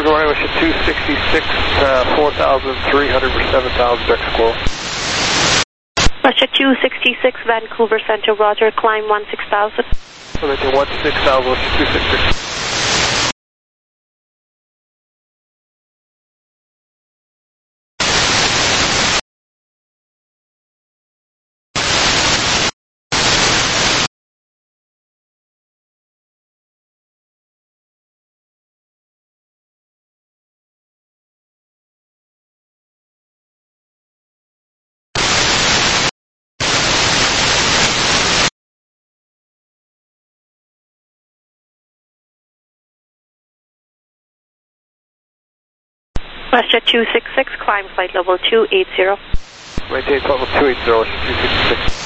Good morning, wish 266, 4,300 for 7,000, Dex Squirrel. Russia 266, Vancouver Center, Roger, climb 16,000. So they can 16,000, wish 266. Russia 266, climb flight level 280. Maintain flight level 280, wish 266.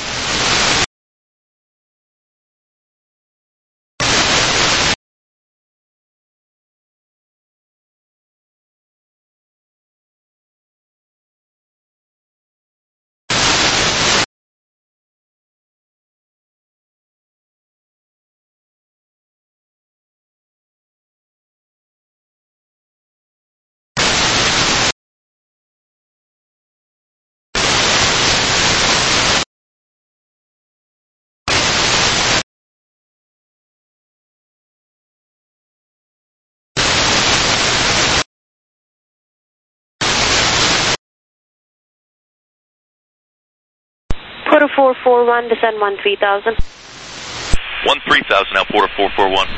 Porter 441, descend 13,000. 13,000 now, Porter 441.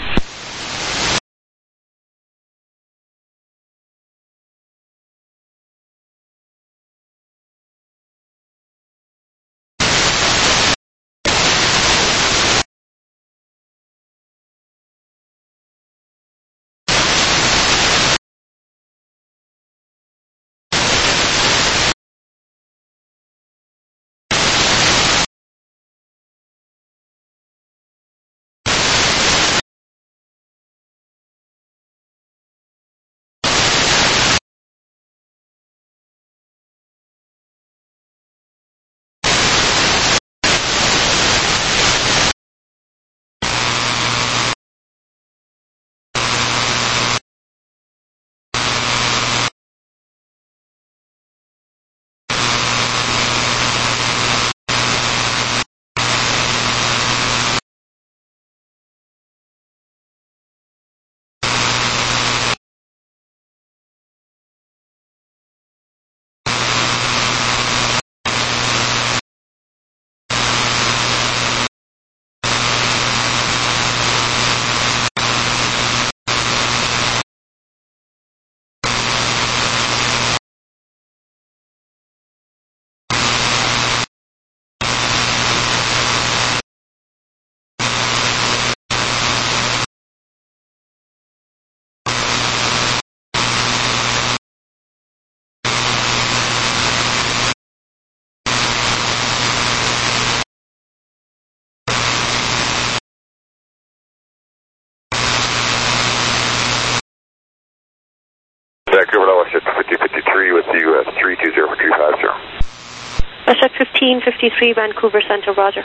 Vancouver, Russia 5053 with US 320 Russia 1553, Vancouver Center, Roger.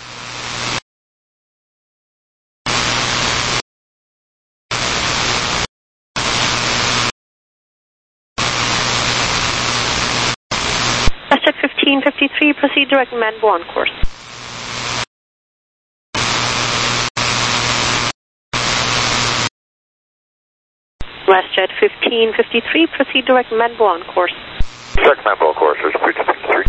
Russia 1553, proceed direct Manbo on course. WestJet 1553, proceed direct Manbo on course. Direct Manbo on course, Russia 1553.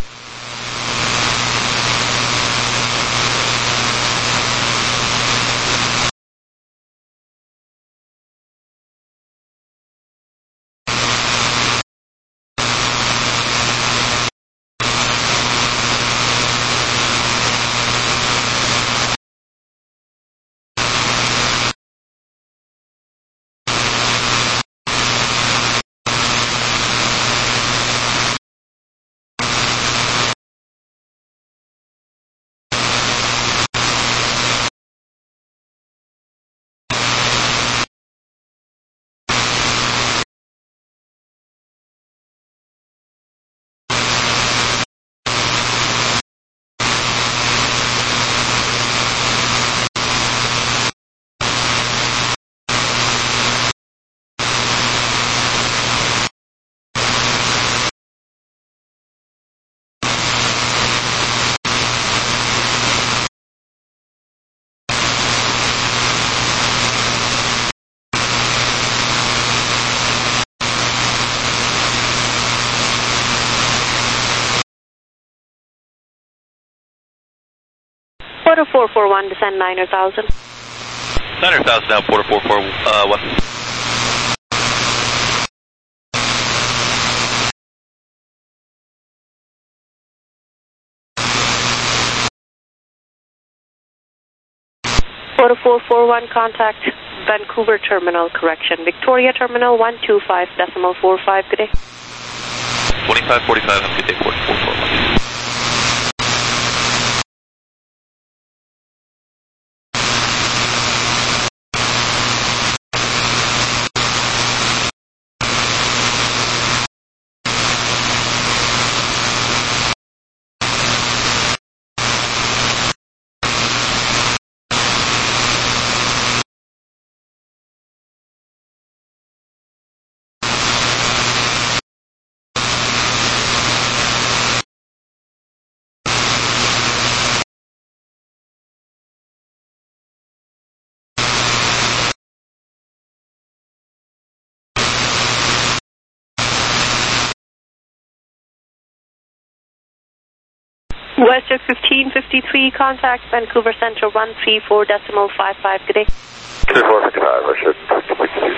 Porter 441, descend 9,000. 9,000 now, Porter 441. Porter 441, contact Vancouver Terminal, correction. Victoria Terminal 125.45, good day. 2545, good day, Porter 441. WestJet 1553, contact Vancouver Centre 134.55, good day. 3455, WestJet 1553.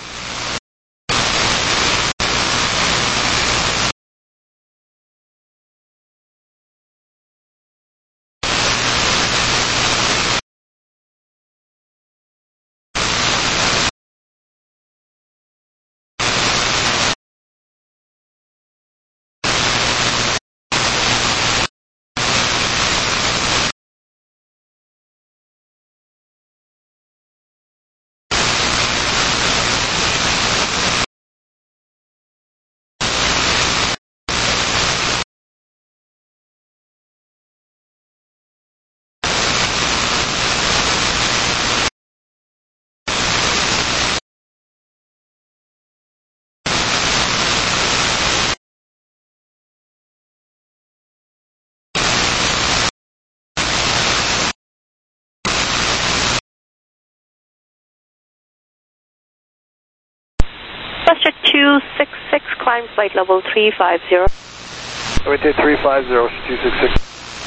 WestJet 266, climb flight level 350. Wait there, 350, 266.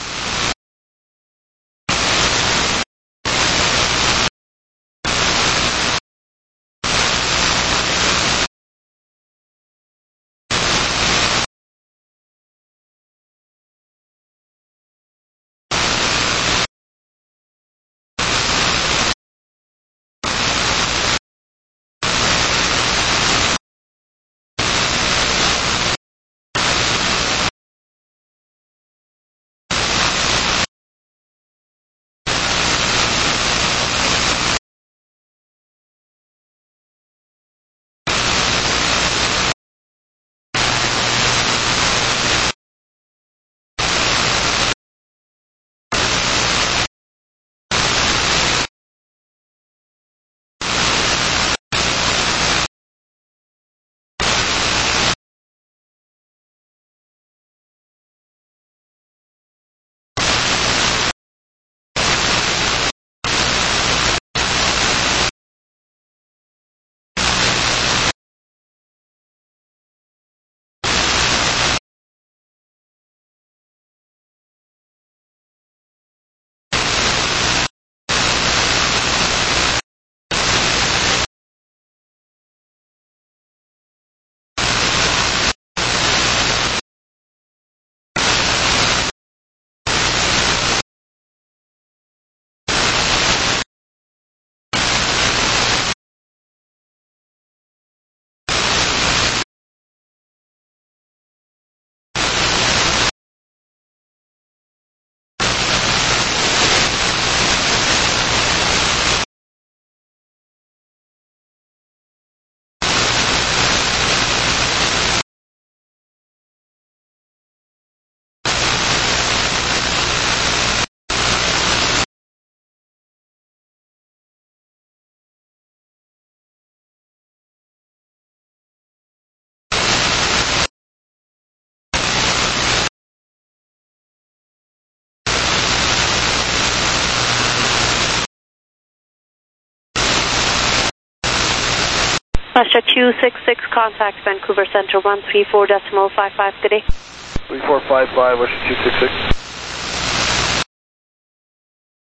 WestJet 266, contact Vancouver Centre 134.55, good day. 3455, WestJet 266.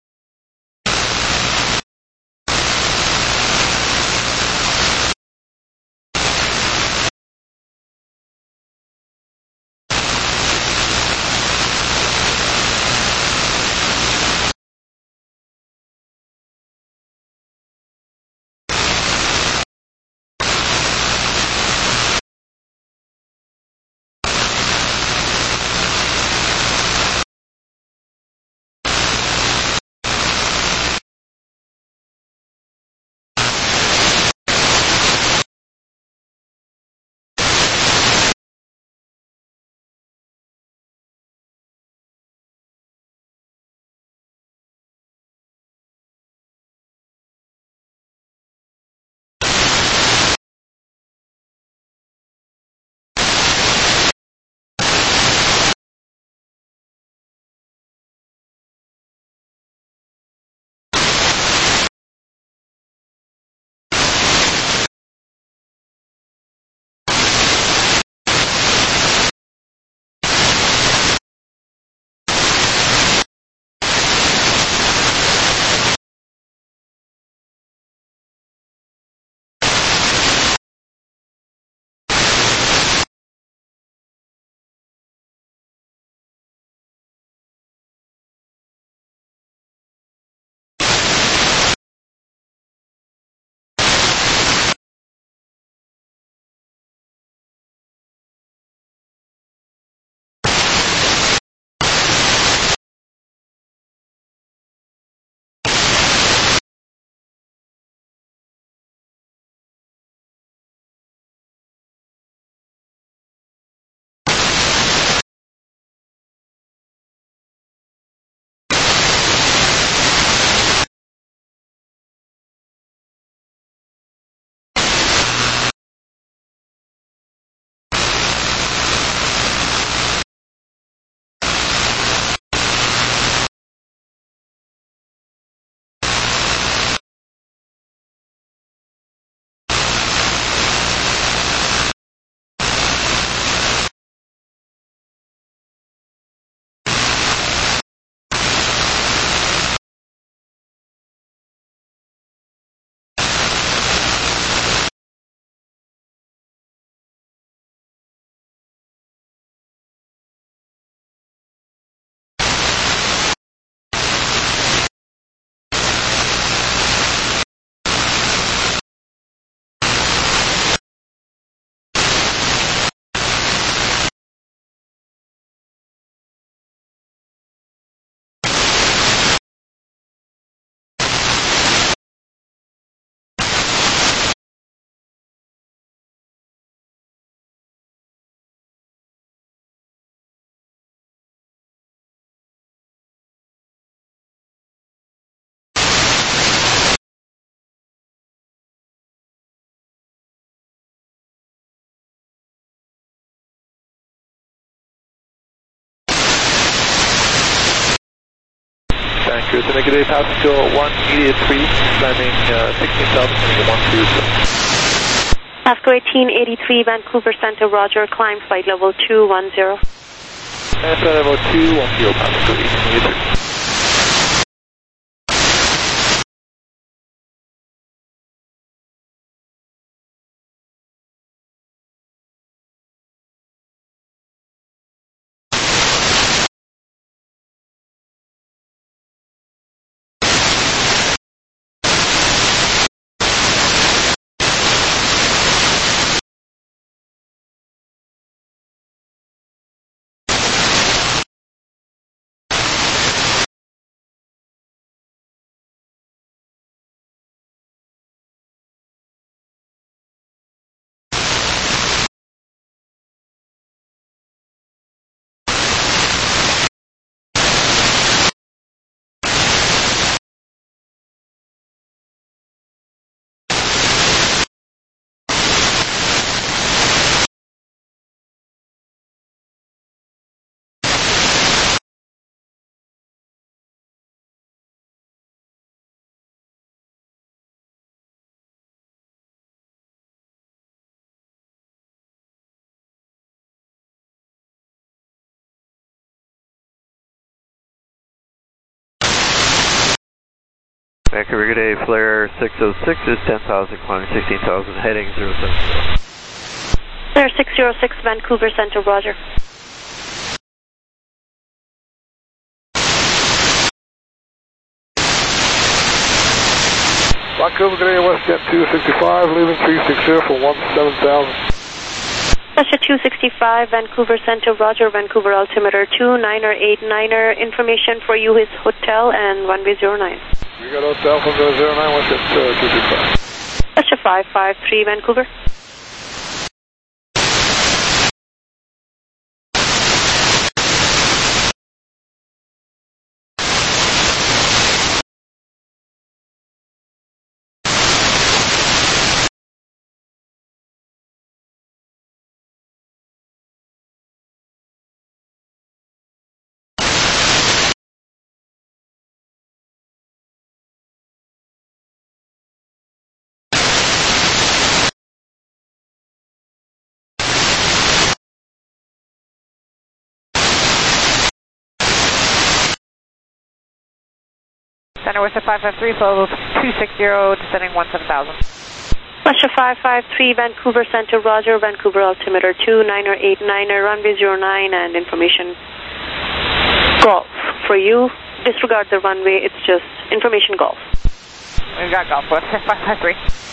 Vancouver to negative, passenger 1883, climbing 16,000, heading 120. Pasco 1883, Vancouver Center, Roger, climb flight level 210. Flight level 210, Pasco 1883. Vancouver, good day, flare 606 is 10,000, climbing 16,000, heading 070. Flare 606, Vancouver Center, Roger. Vancouver, good day, WestJet 265, leaving 360 for 17,000. Russia 265, Vancouver Center, Roger, Vancouver altimeter 2989er, information for you is hotel and runway 09. We got hotel from 09, WestJet 265. Russia 553, Vancouver. Center Worcester 553, flow 260, descending 17,000. Russia 553, Vancouver Center, Roger, Vancouver altimeter 2989er, runway 09, and information golf. For you, disregard the runway, it's just information golf. We've got golf, Worcester 553.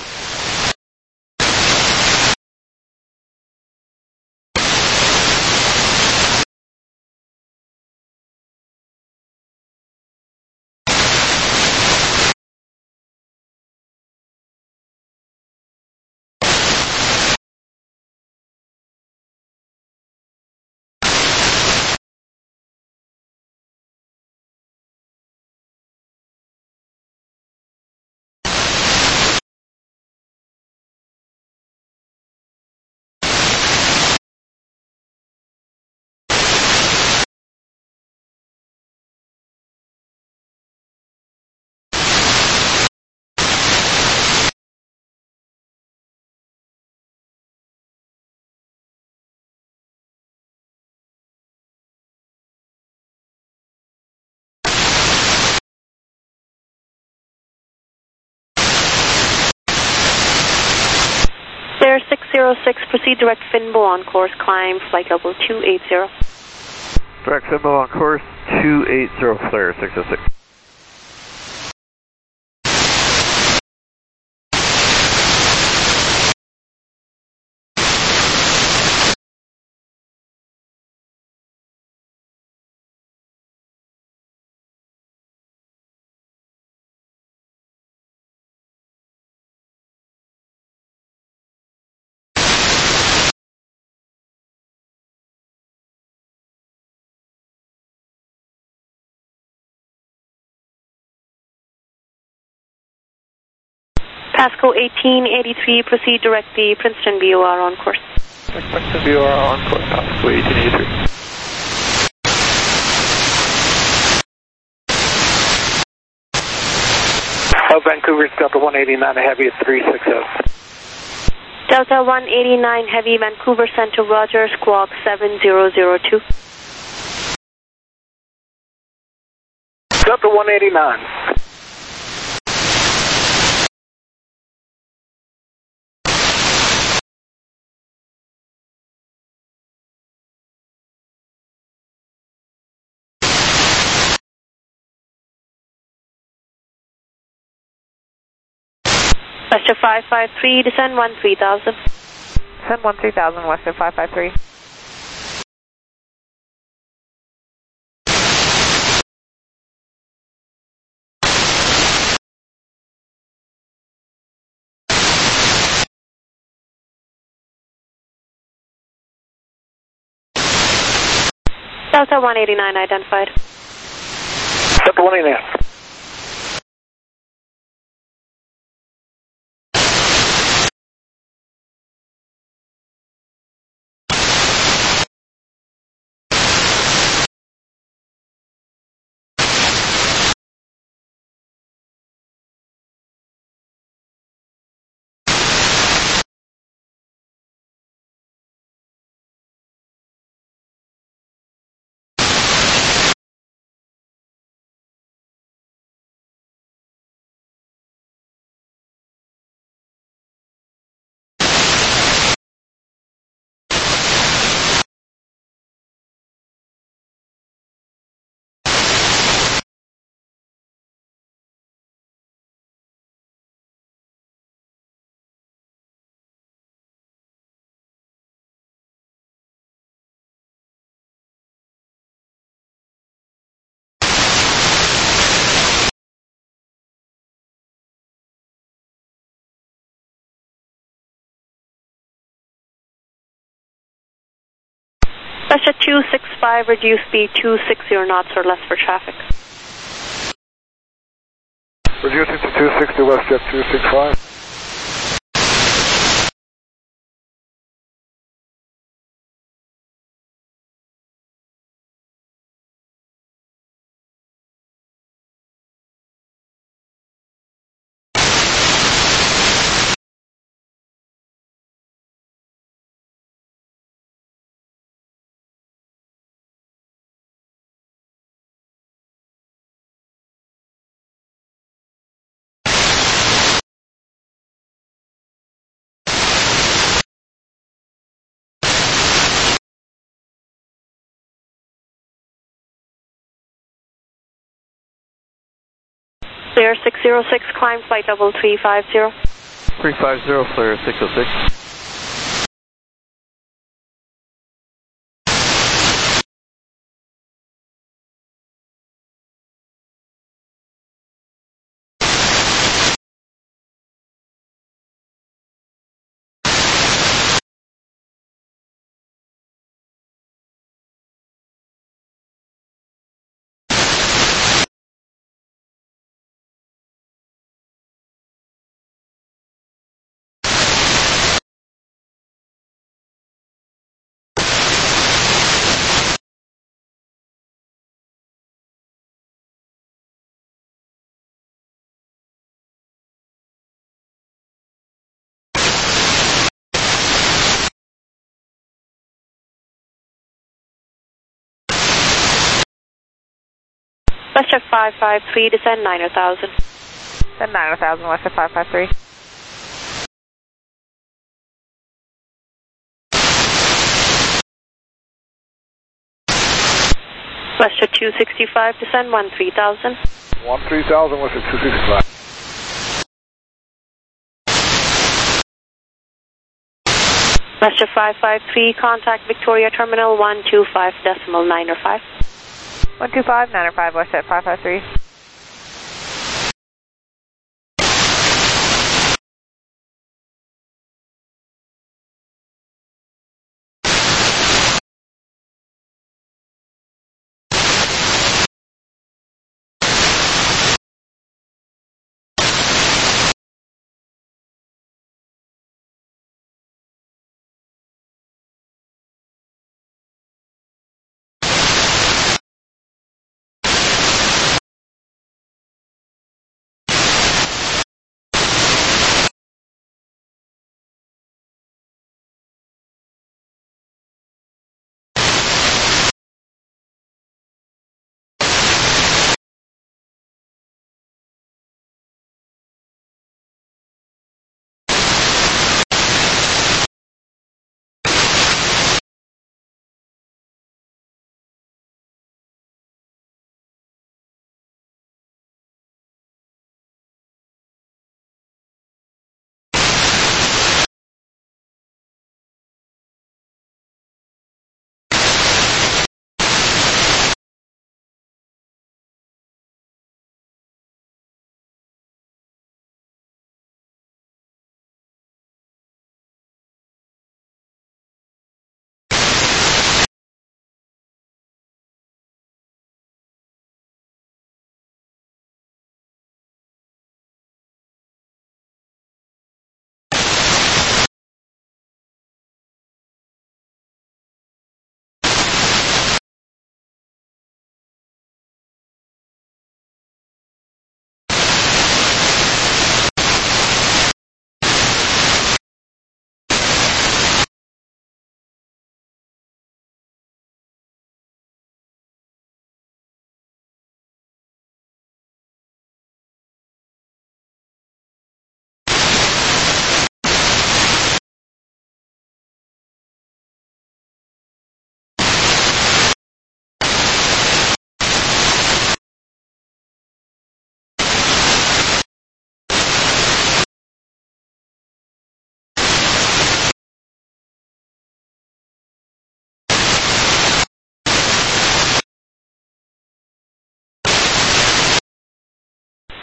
Flare 606, proceed direct Finbo on course, climb flight level 280. Direct Finbo on course 280, flare 606. Pasco 1883, proceed directly Princeton BOR on course. Princeton BOR on course, Pasco 1883. Vancouver's Delta 189, a heavy at 360. Delta 189 Heavy, Vancouver Center, Roger, squawk 7002. Delta 189. Western 553, descend 13,000. Send 13,000, Western 553. Delta 189 identified. Delta 189. Western 265, reduce speed 260 knots or less for traffic. Reducing to 260, WestJet 265. Clear 606, climb flight level 350. 350, clear 606. Western 553, descend 90,000. Send 90,000, Western 553. Western 265, descend 13,000. 13,000, Western 265. Western 553, contact Victoria Terminal 125.905. 125, 905, Western 553.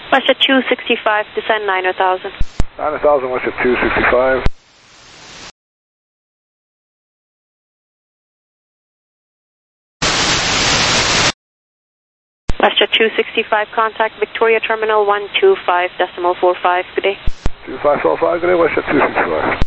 WestJet 265, descend 9,000. 9,000, WestJet 265. WestJet 265, contact Victoria Terminal 125.45. Good day. 2545, good day, WestJet 265.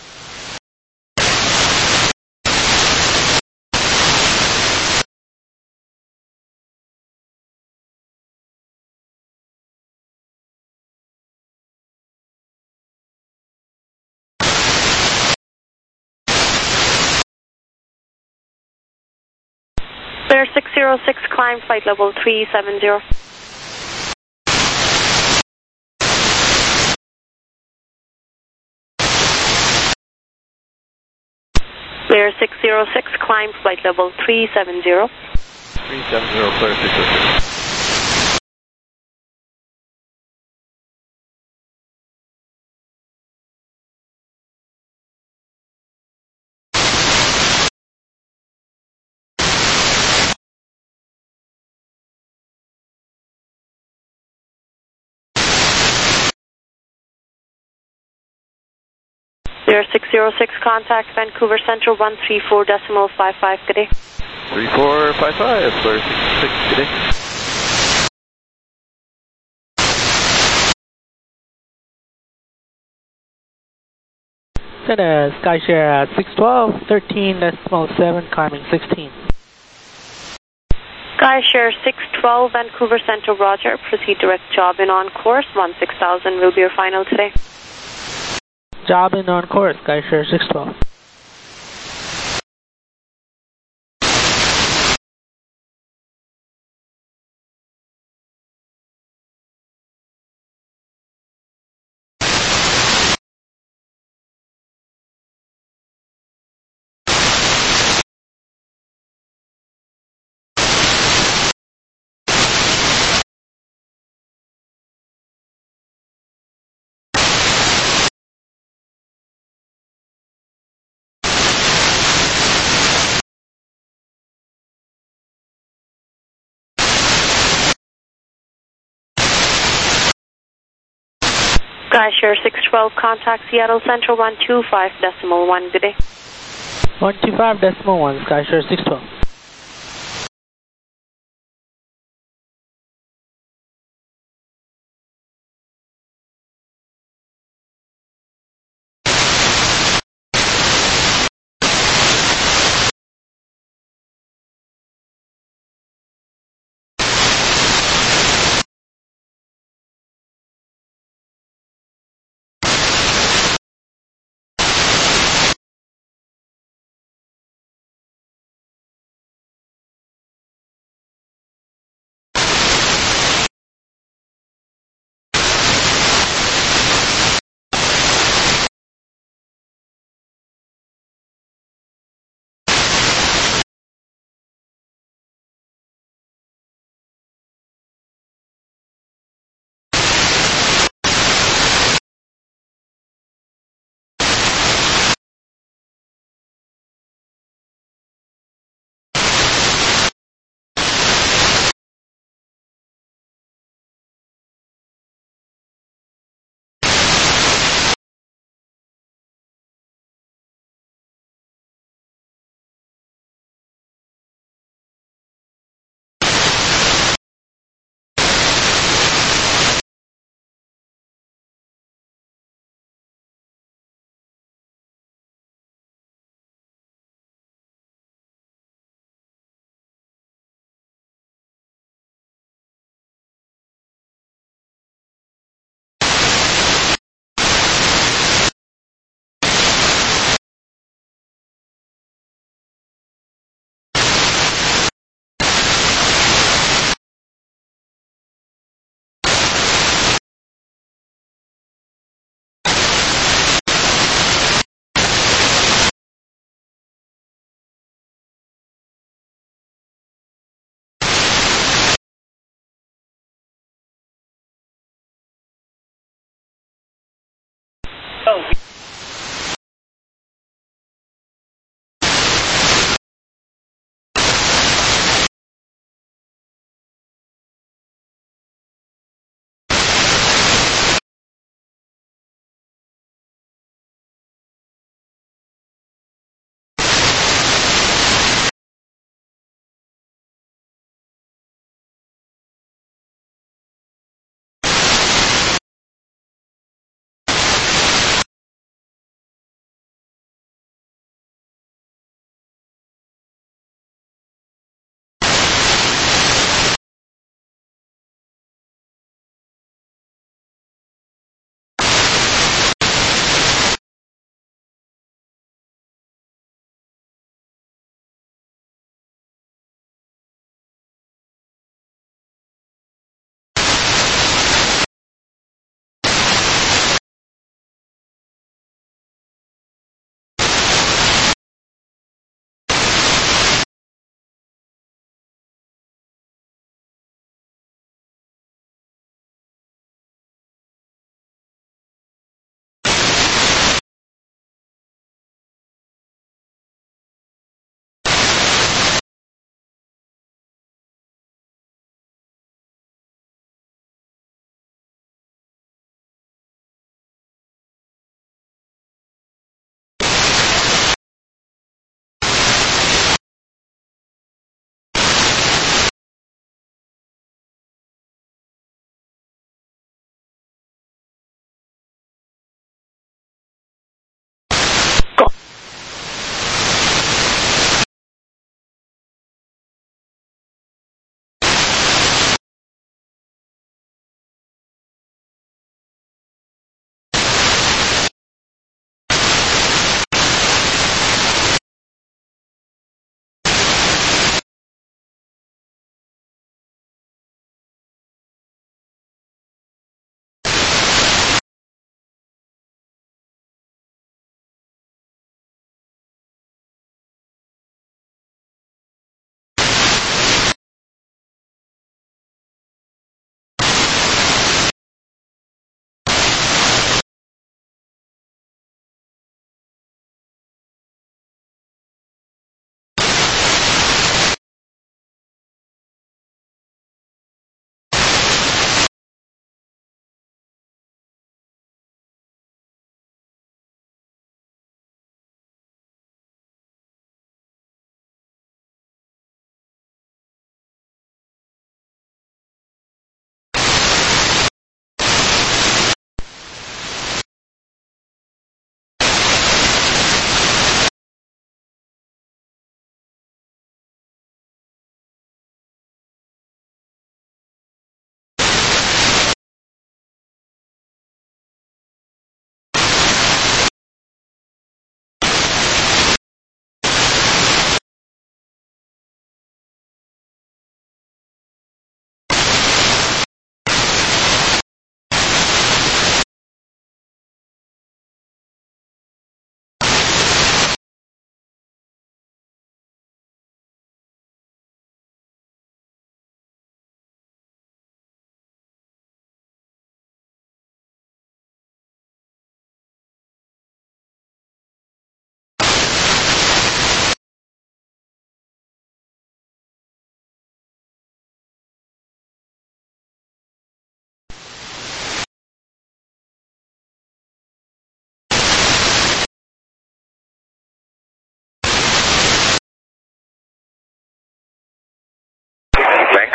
Bear 606, climb flight level 370. Bear 606, climb flight level 370. 370, clear 606. Bear 606, contact Vancouver Central 134.55. Good day. 3455, clear 606, good day. Center, Skyshare at 612, 13.7, climbing 16. Skyshare 612, Vancouver Central, Roger. Proceed direct job in on course, 16,000 will be your final today. Job in on course, Skyshare 612. Skyshare 612, contact Seattle Central 125.1. Good day. 125.1, Skyshare 612.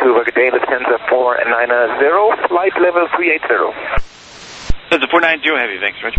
Vancouver, good day, Lufthansa 490, flight level 380. That's a 490 Heavy, thanks, Roger.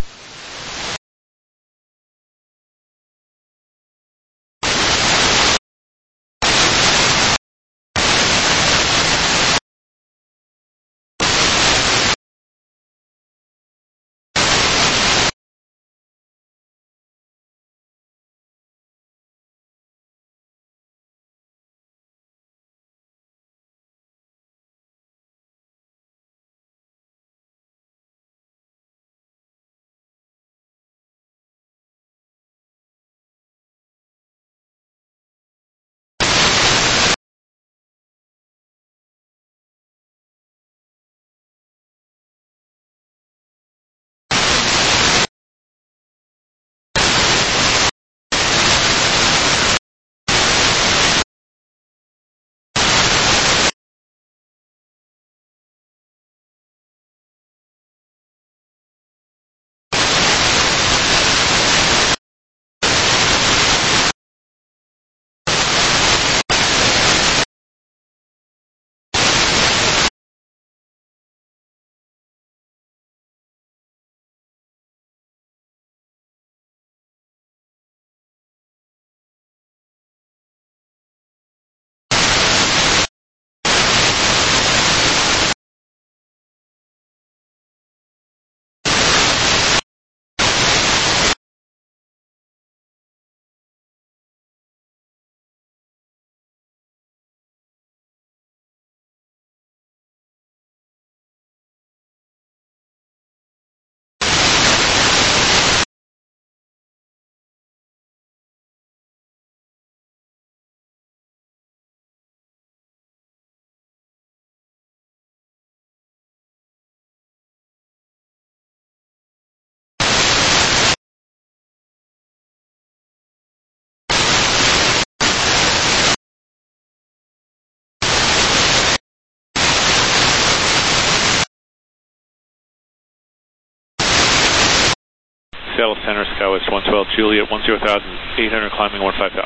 Seattle Center, Skywest 112 Juliet, 10,800, climbing 15,000.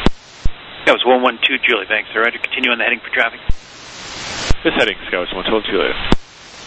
That was 112 Juliet, thanks, sir. Roger, continue on the heading for traffic. This heading, Skywest 112 Juliet.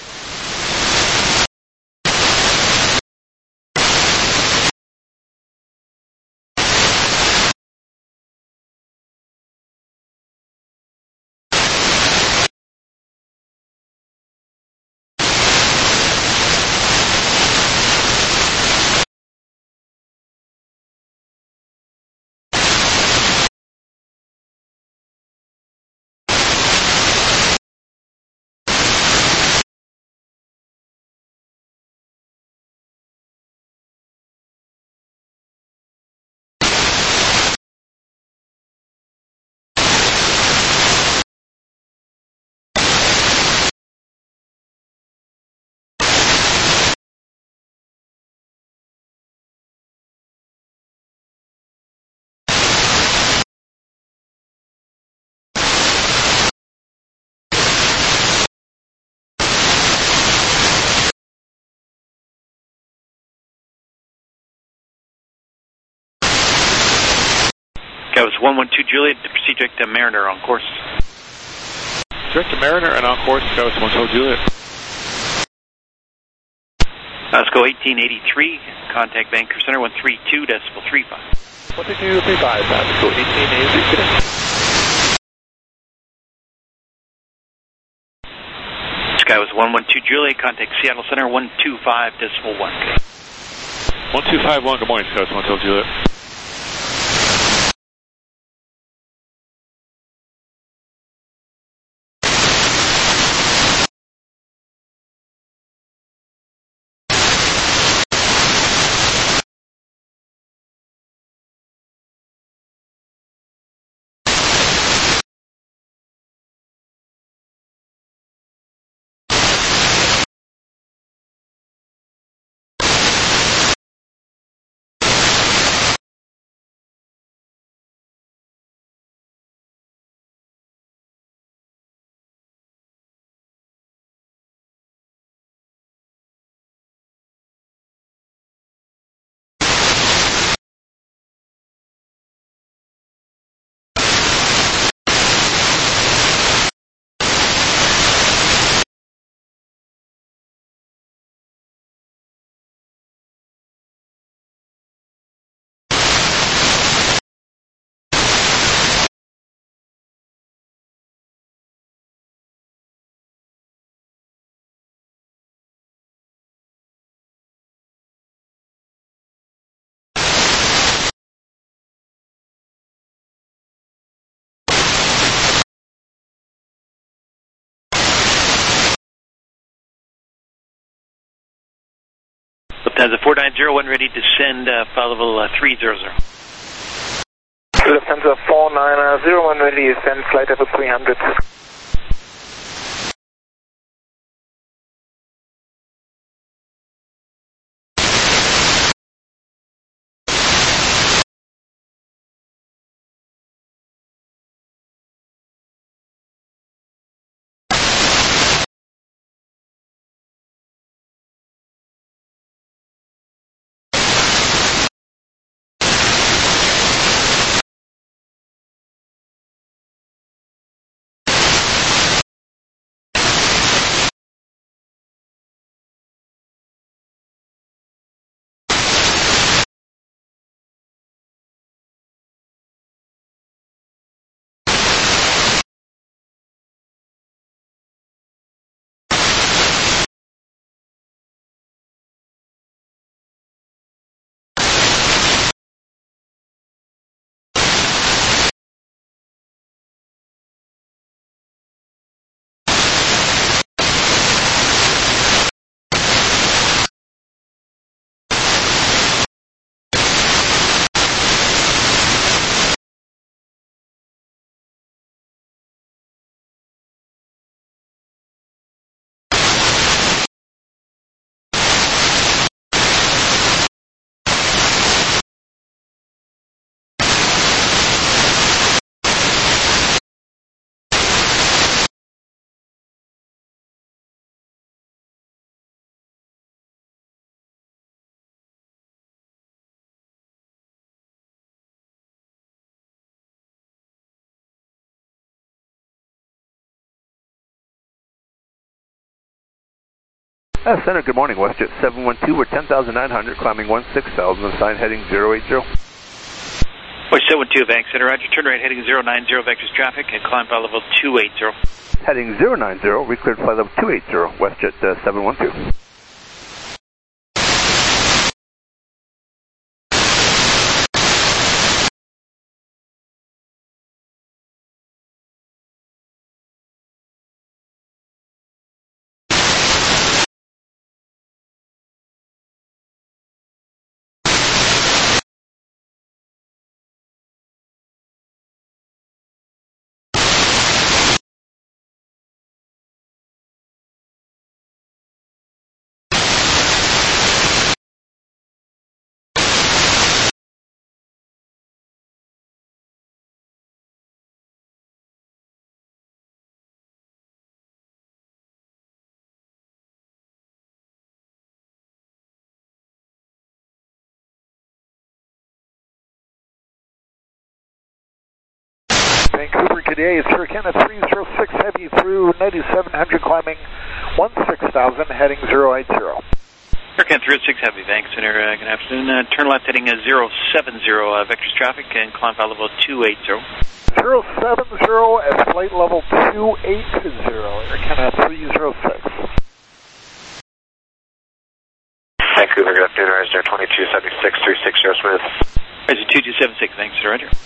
That was 112 Juliet, to proceed direct to Mariner on course. Direct to Mariner and on course, Skywest 112 Juliet. Let's go 1883, contact Vancouver Center 132.35. 132.35, let's go 1883. Sky was 112 Juliet, contact Seattle Center 125.1. 1251, good morning, Skywest 112 Juliet. The 490, one ready to send flight level 300. Lufthansa 490, one ready to send flight level 300. Center, good morning. WestJet 712, we're 10,900, climbing 16,000, assign heading 080. West 712, Bank Center, Roger. Turn right heading 090, vectors traffic, and climb flight level 280. Heading 090, we cleared flight level 280, WestJet 712. Vancouver today is Turkana 306 heavy through 9,700 climbing 16,000 heading 080. Turkana 306 heavy, Bank Center, good afternoon. Turn left heading 070, vectors traffic, and climb flight level 280. 070 at flight level 280, Turkana 306. Vancouver, good afternoon, Ryder 2276, 360 Smith. Ryder 2276, Bank Center, Roger.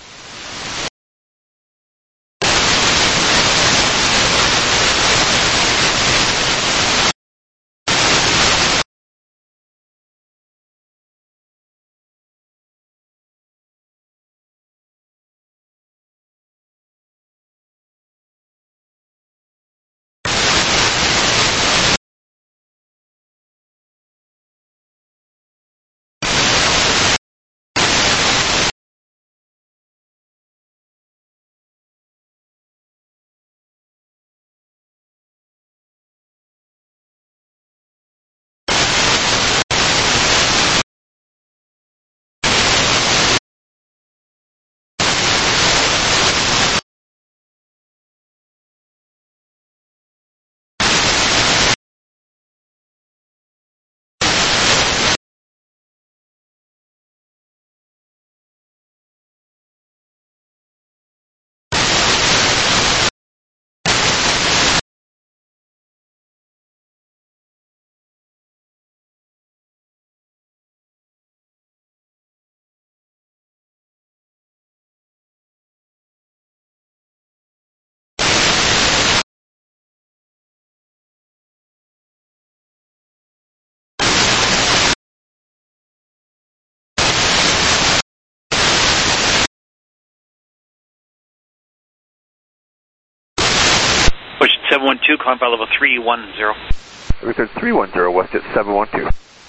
712, climb file level 310. Return 310, West Jet 712.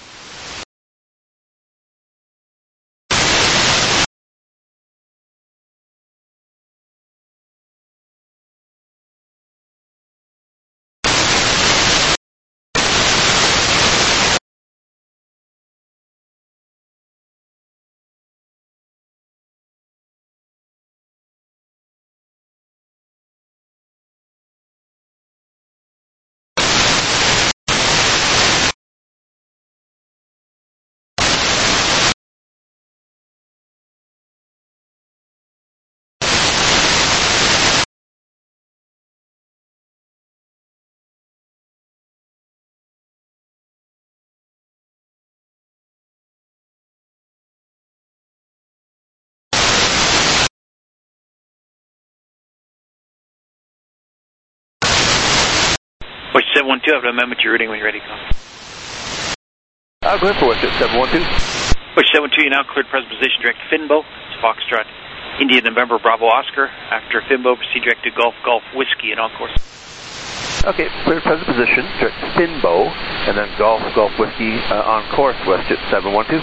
West Jet 712, I have an amendment to your routing when you're ready, Con. Go ahead for West Jet 712. West Jet 712, you now cleared present position direct to Finbo. It's Foxtrot, India, November, Bravo, Oscar. After Finbo, proceed direct to Golf, Golf, Whiskey, and on course. Okay, cleared present position, direct to Finbo, and then Golf, Golf, Whiskey, on course, West Jet 712.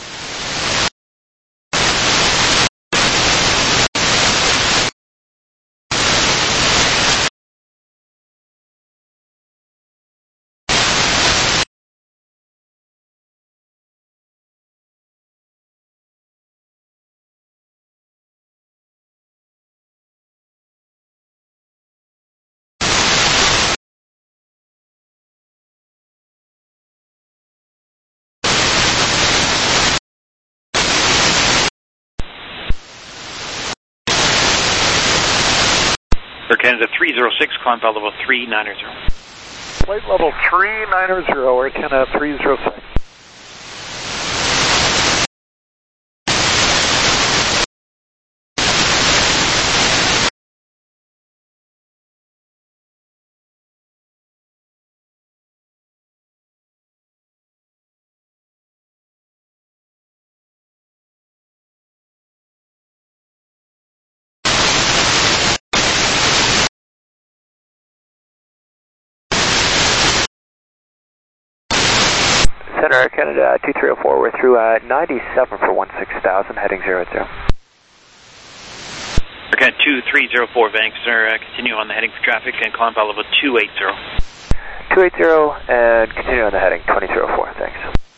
Air Canada 306, climb file level 390. Flight level 390, Air Canada 306. Center Air Canada 2304, we're through 97 for 16,000, heading 00. Air Canada 2304, Vanks, continue on the heading for traffic and climb file level 280. 280 and continue on the heading 2304, thanks.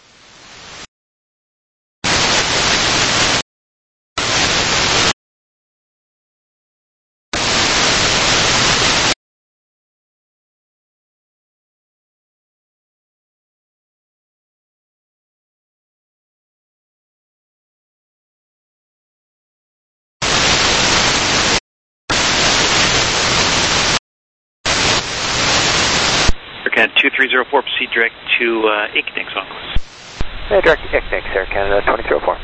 Air Canada 2304, proceed direct to Ignix on course. Yeah, direct to Ignix, Air Canada 2304.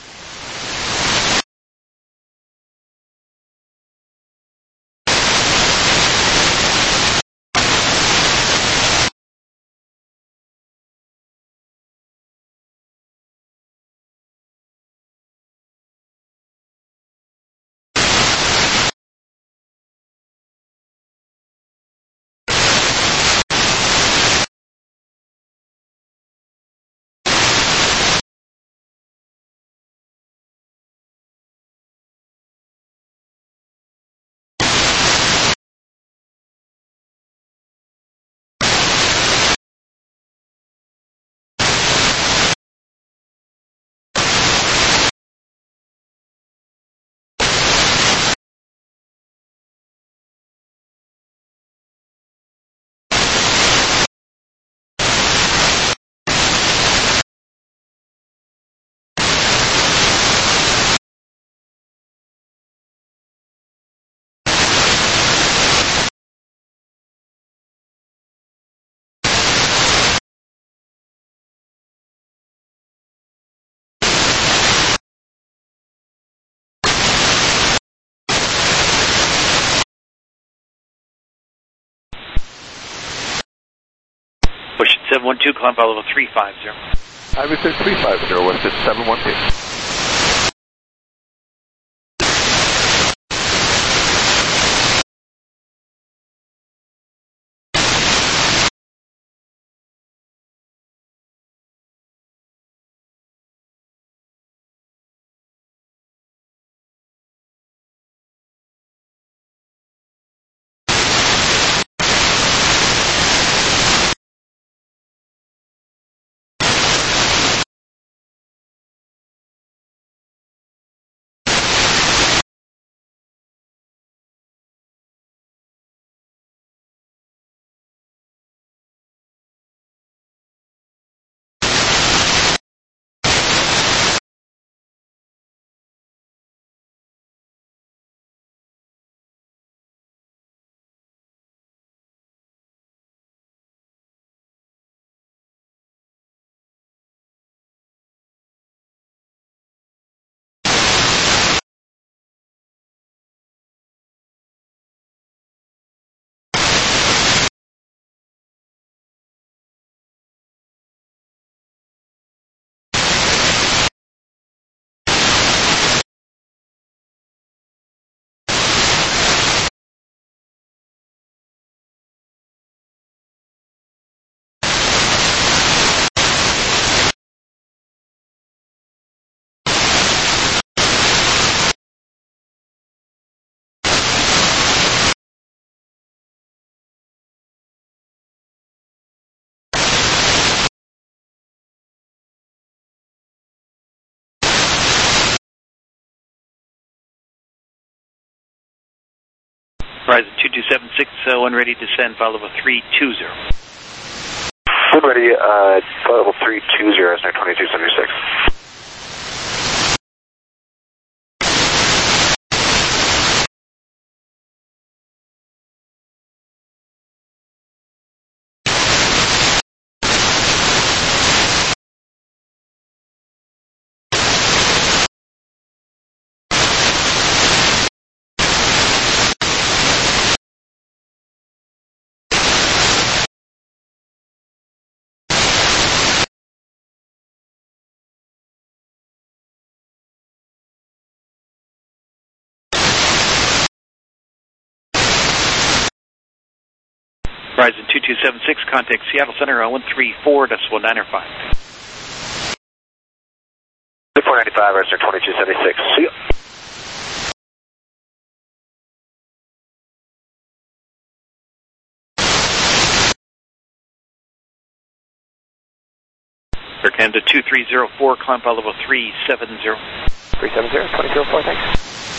Push it 712, climb file level 350. I return 350, West Jet 712. Verizon 2276, when ready, descend, flight level 320. When ready, flight level 320, Cessna 2276. Verizon 2276, contact Seattle Center on 134.905. 495, Cessna 2276. See you. Air Canada 2304, climb flight level 370. 370, 2004, thanks.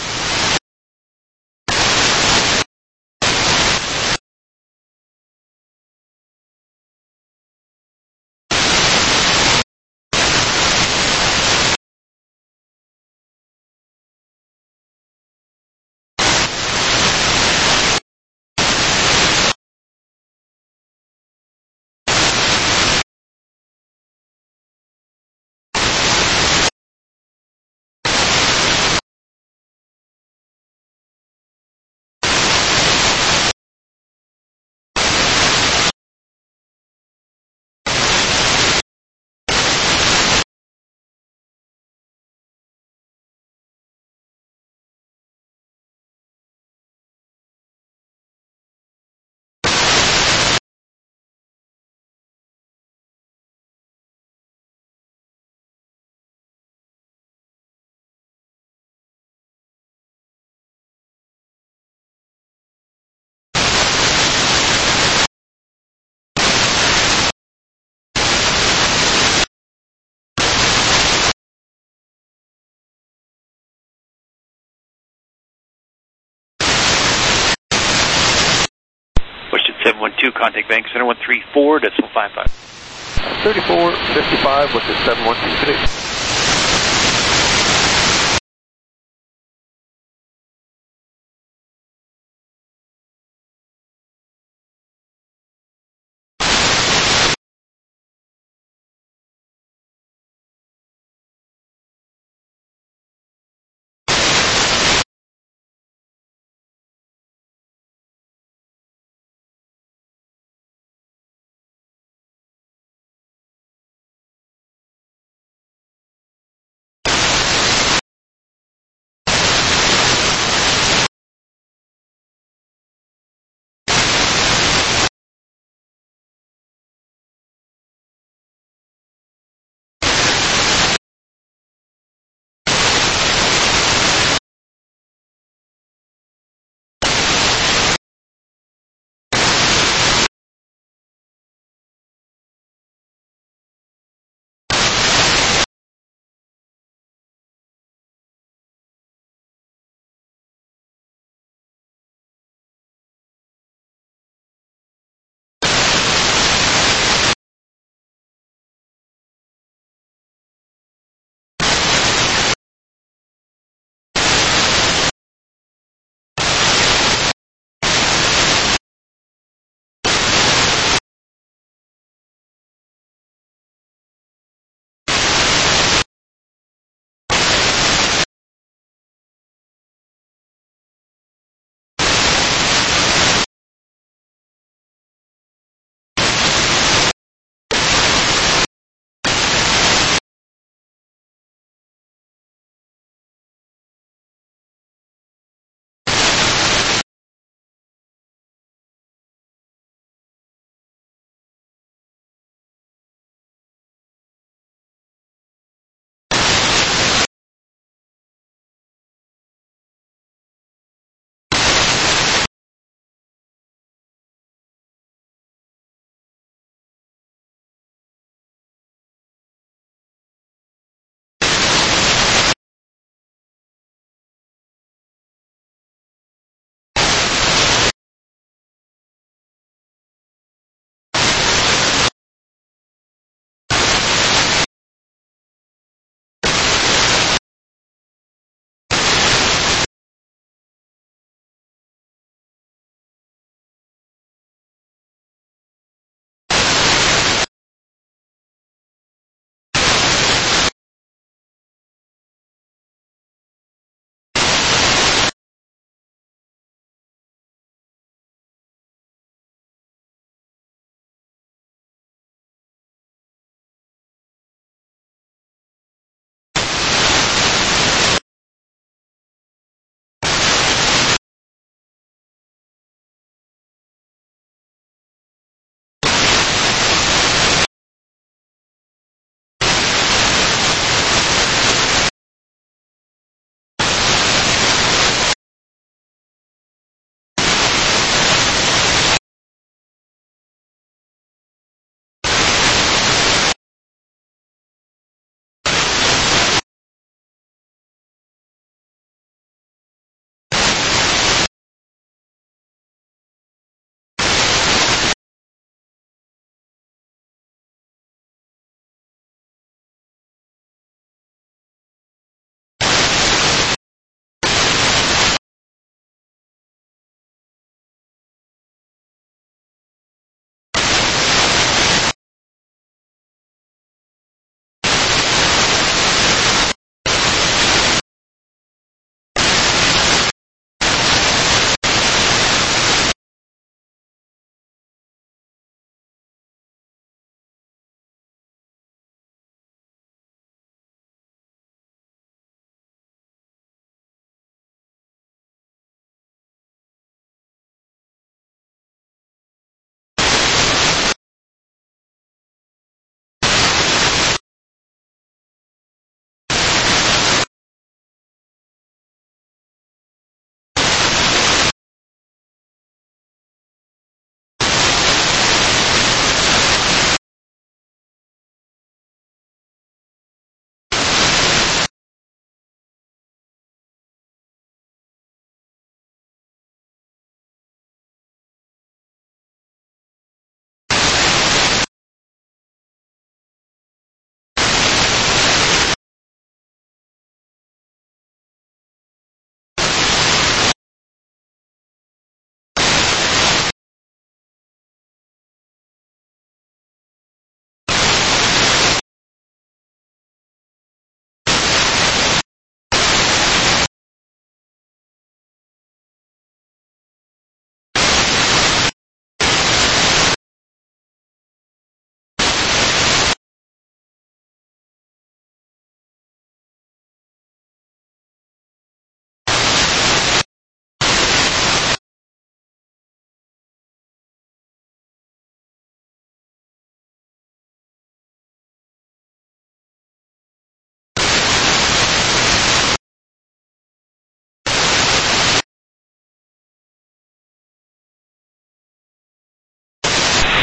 Westjet 712, contact Bank Center 134.55. 3455, Westjet 712 today.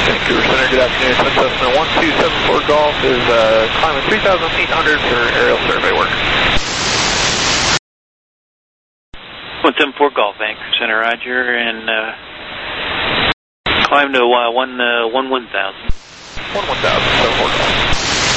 Vancouver Center, good afternoon. Sun Cessna 1274 Golf is climbing 3,800 for aerial survey work. 174 Golf, Vancouver Center, Roger, and climb to 1,000. 1,1000, 74 Golf.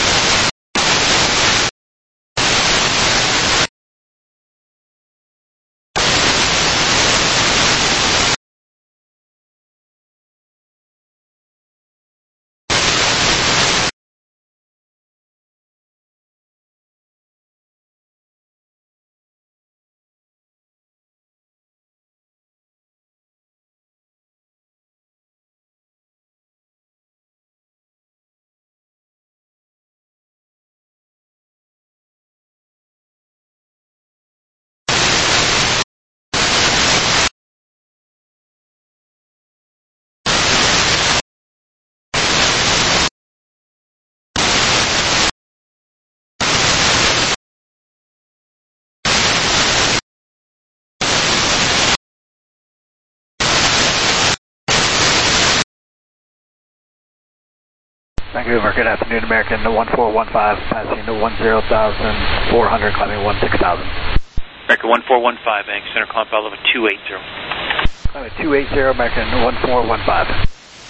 Vancouver, good afternoon, American 1415, passing to 10,400, climbing 16,000. American 1415, Vancouver Center, climb level 280. Climbing 280, American 1415.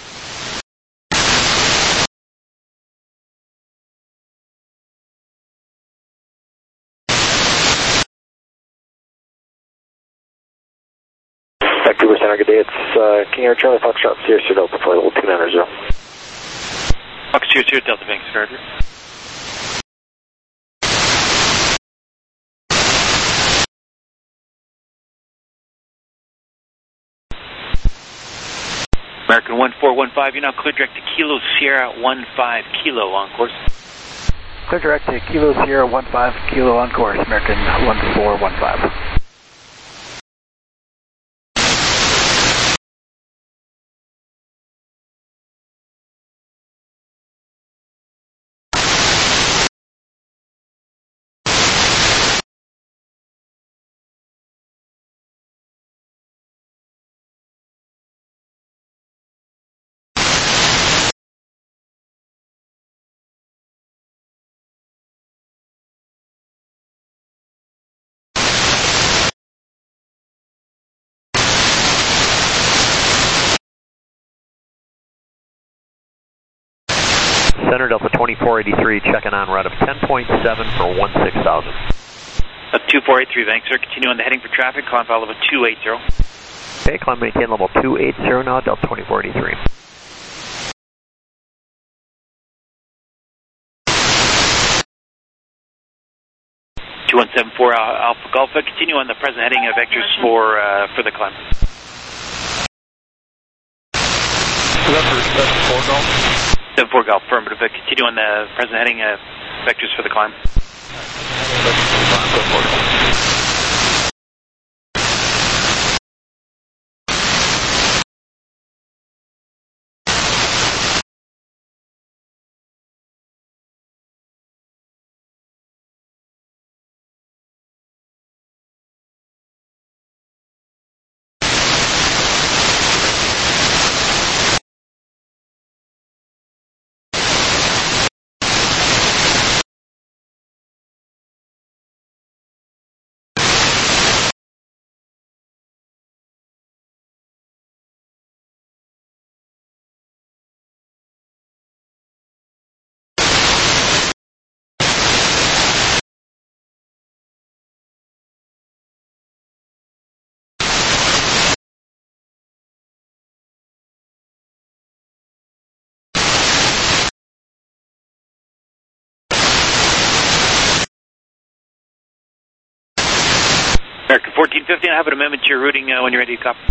Vancouver Center, good day. It's King Air Charlie Foxtrot, Sierra Delta, flight level 290. Fox Sierra Delta, Vancouver Center. American 1415, you're now clear direct to Kilo Sierra 15 Kilo on course. Clear direct to Kilo Sierra 15 Kilo on course, American 1415. Center Delta 2483, checking on route of 10.7 for 16,000. 2483, Vancouver, continue on the heading for traffic, climb level 280. Okay, climb maintain level 280 now, Delta 2483. Alpha Golf, continue on the present heading vectors for the climb. Is that for 74 Golf? 74 Golf, affirmative. Continue on the present heading vectors for the climb. American 1415, I have an amendment to your routing when you're ready to copy.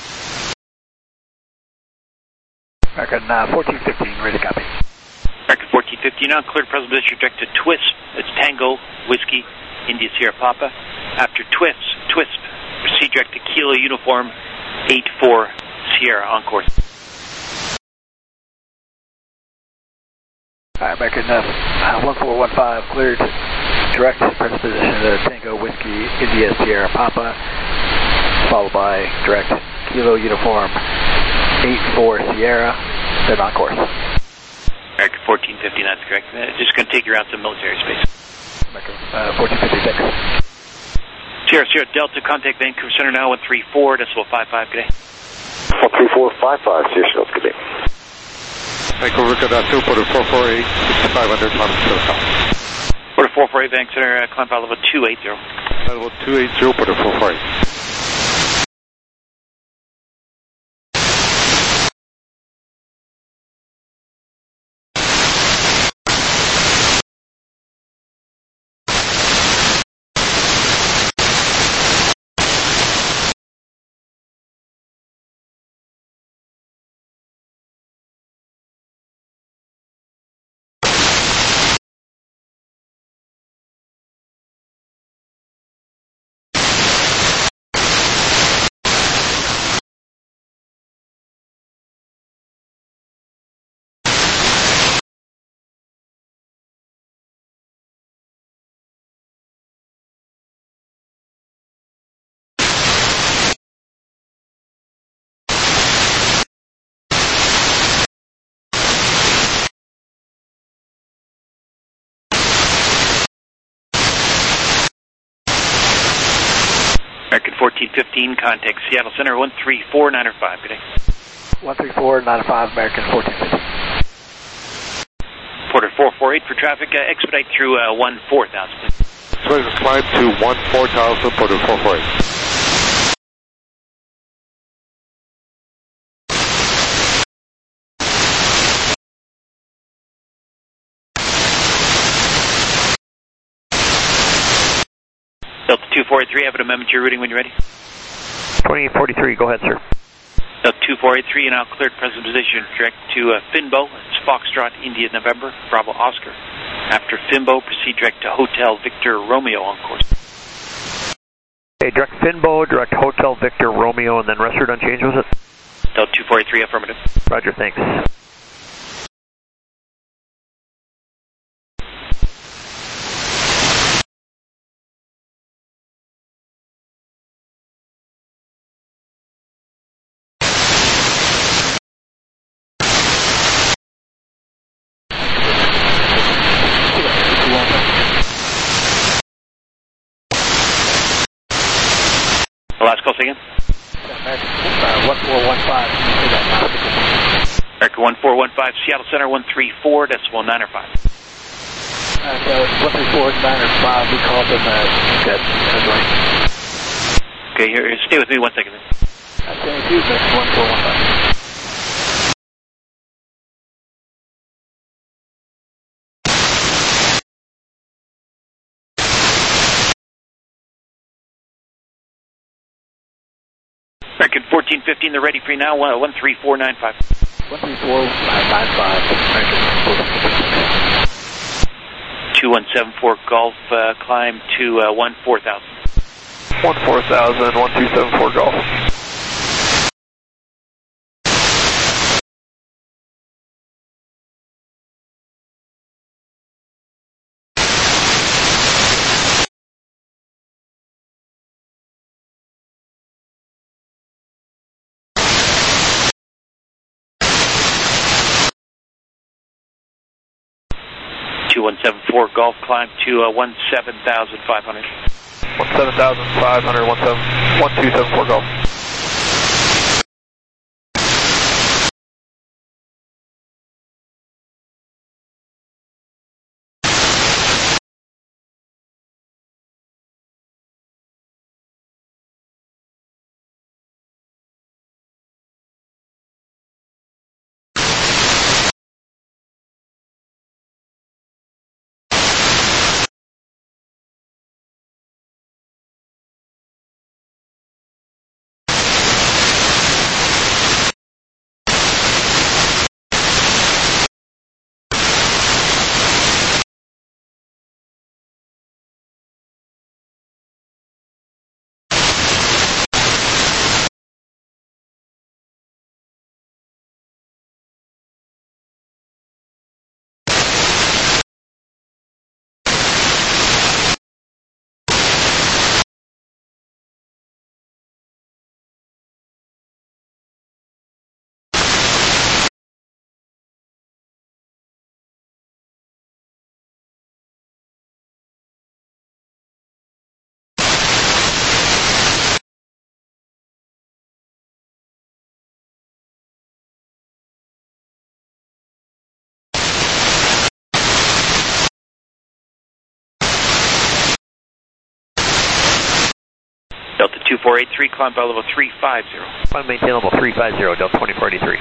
American 1415, ready to copy. American 1415, now cleared present position direct to TWISP. It's Tango, Whiskey, India Sierra Papa. After TWISP, proceed direct to Kilo Uniform 84 Sierra on course. Alright, American 1415, cleared direct present position to Tango, Whiskey, India Sierra Papa, followed by direct Kilo Uniform 84 Sierra. stay on course. American 1450, that's correct. Just going to take you around some military space. American 1456. Sierra Sierra Delta, contact Vancouver Center now, 134.55, good day. 13455, Sierra Sierra Delta, good day. Vancouver, good afternoon, Porter 448, 6500, climb to the top. Porter 448, Vancouver Center, climb by level 280. Level 280, Porter 448. American 1415, contact Seattle Center, 134.905, good day. 134.905, American 1450. Porter 448 for traffic, expedite through 14000. So it's climb to 14000, Porter 448. Delta 2483, have an amendment to your routing when you're ready. 2843, go ahead, sir. Delta 2483, and now cleared present position, direct to Finbo, it's Foxtrot, India, November, Bravo Oscar. After Finbo, proceed direct to Hotel Victor Romeo on course. Okay, direct Finbo, direct Hotel Victor Romeo, and then rest route unchanged, was it? Delta 2483, affirmative. Roger, thanks. Last call, say again. American 1415. American 1415, Seattle Center, 134.905. So 134.905, we called them good. Okay, here, stay with me 1 second. Thank you, American 1415. American 1415, they're ready for you now, 134.95. 134.995, American 1415. 2174 Golf, climb to 14000. 14000, 1274 Golf. Golf, climb to 17,500. 17,500, 1274 Golf. Delta 2483, climb by level 350. Climb maintain level 350, Delta 2483.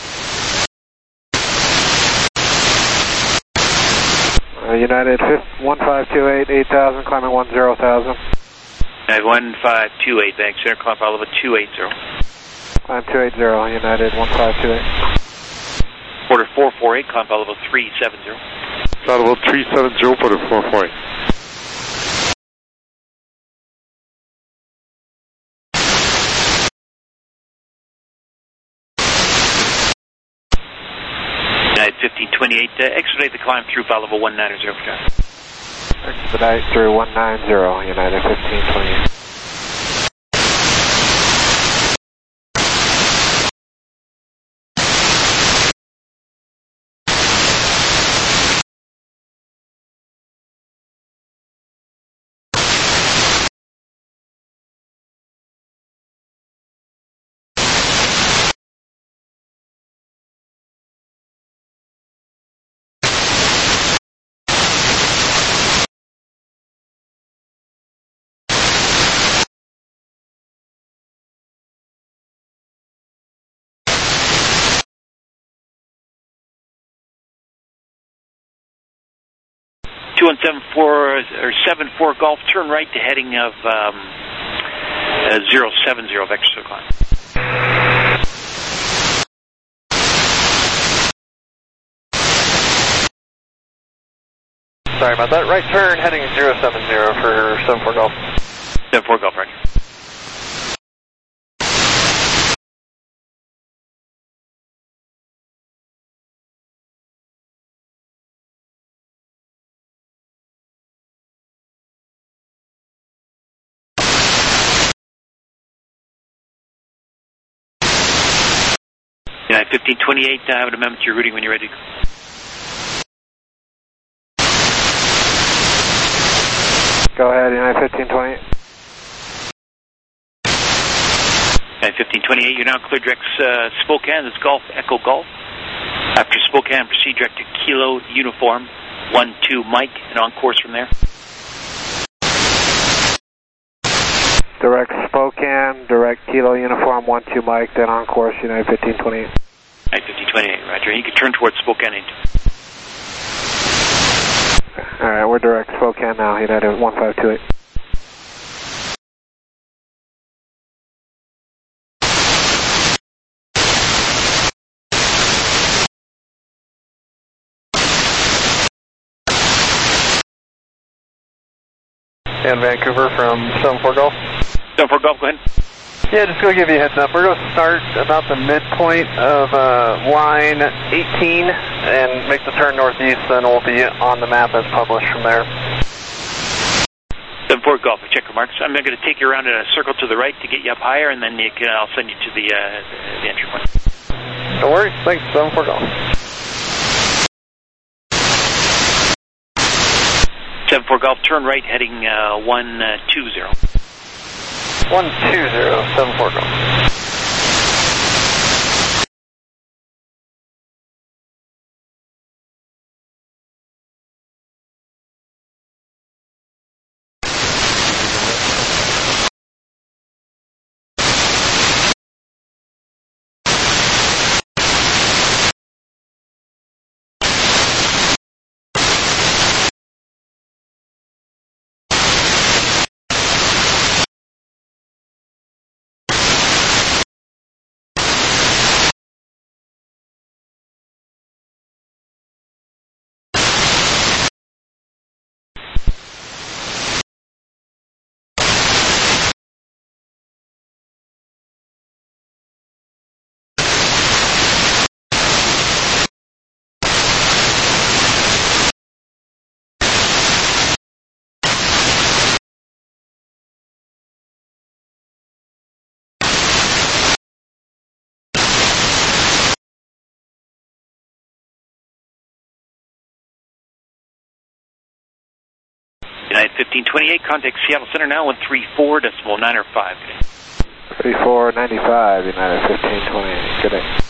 United 1528, 8000, climbing 10,000. United 1528, bank center, climb by level 280. Climb 280, United 1528. Quarter 448, climb by level 370. Level 370, for the 448. United 1528, expedite the climb through by level 190. Expedite through 190, United 1528. Two one 74 Golf, turn right to heading of 070 vector climb. Sorry about that. Right turn heading 070 for 74 Golf. 74 Golf, right. United 1528, I have an amendment to your routing when you're ready to go. Go ahead, United 1528. United 1528, you're now clear direct Spokane, that's Golf, Echo Golf. After Spokane, proceed direct to Kilo Uniform 12 Mike, and on course from there. Direct Spokane, direct Kilo Uniform 12 Mike, then on course, United 1528. United 1528, roger. You can turn towards Spokane. Alright, we're direct Spokane now, United 1528. And Vancouver from 74 Golf. 74 Golf, go ahead. Yeah, just going to give you a heads up. We're going to start about the midpoint of line 18 and make the turn northeast, then we'll be on the map as published from there. 74 Golf, check your marks. I'm going to take you around in a circle to the right to get you up higher, and then I'll send you to the entry point. No worries. Thanks, 74 Golf. 74 Golf, turn right heading 120. 120, 74 Golf. United 1528, contact Seattle Center now, 134.905. 3495, United 1528. Good day.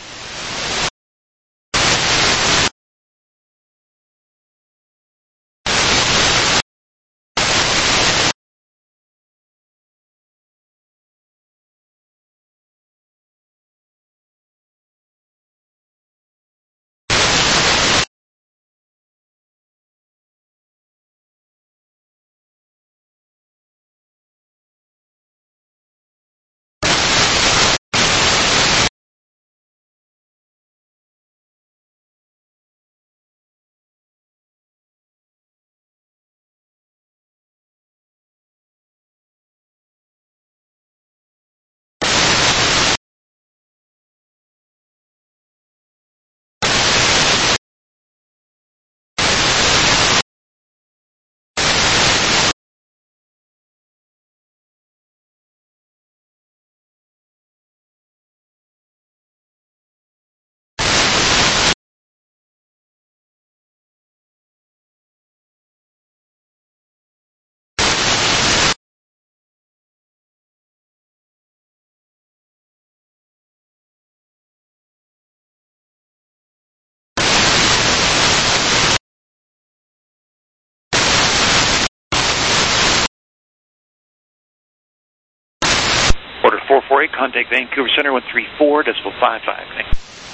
448, contact Vancouver Center 134.55. Thanks.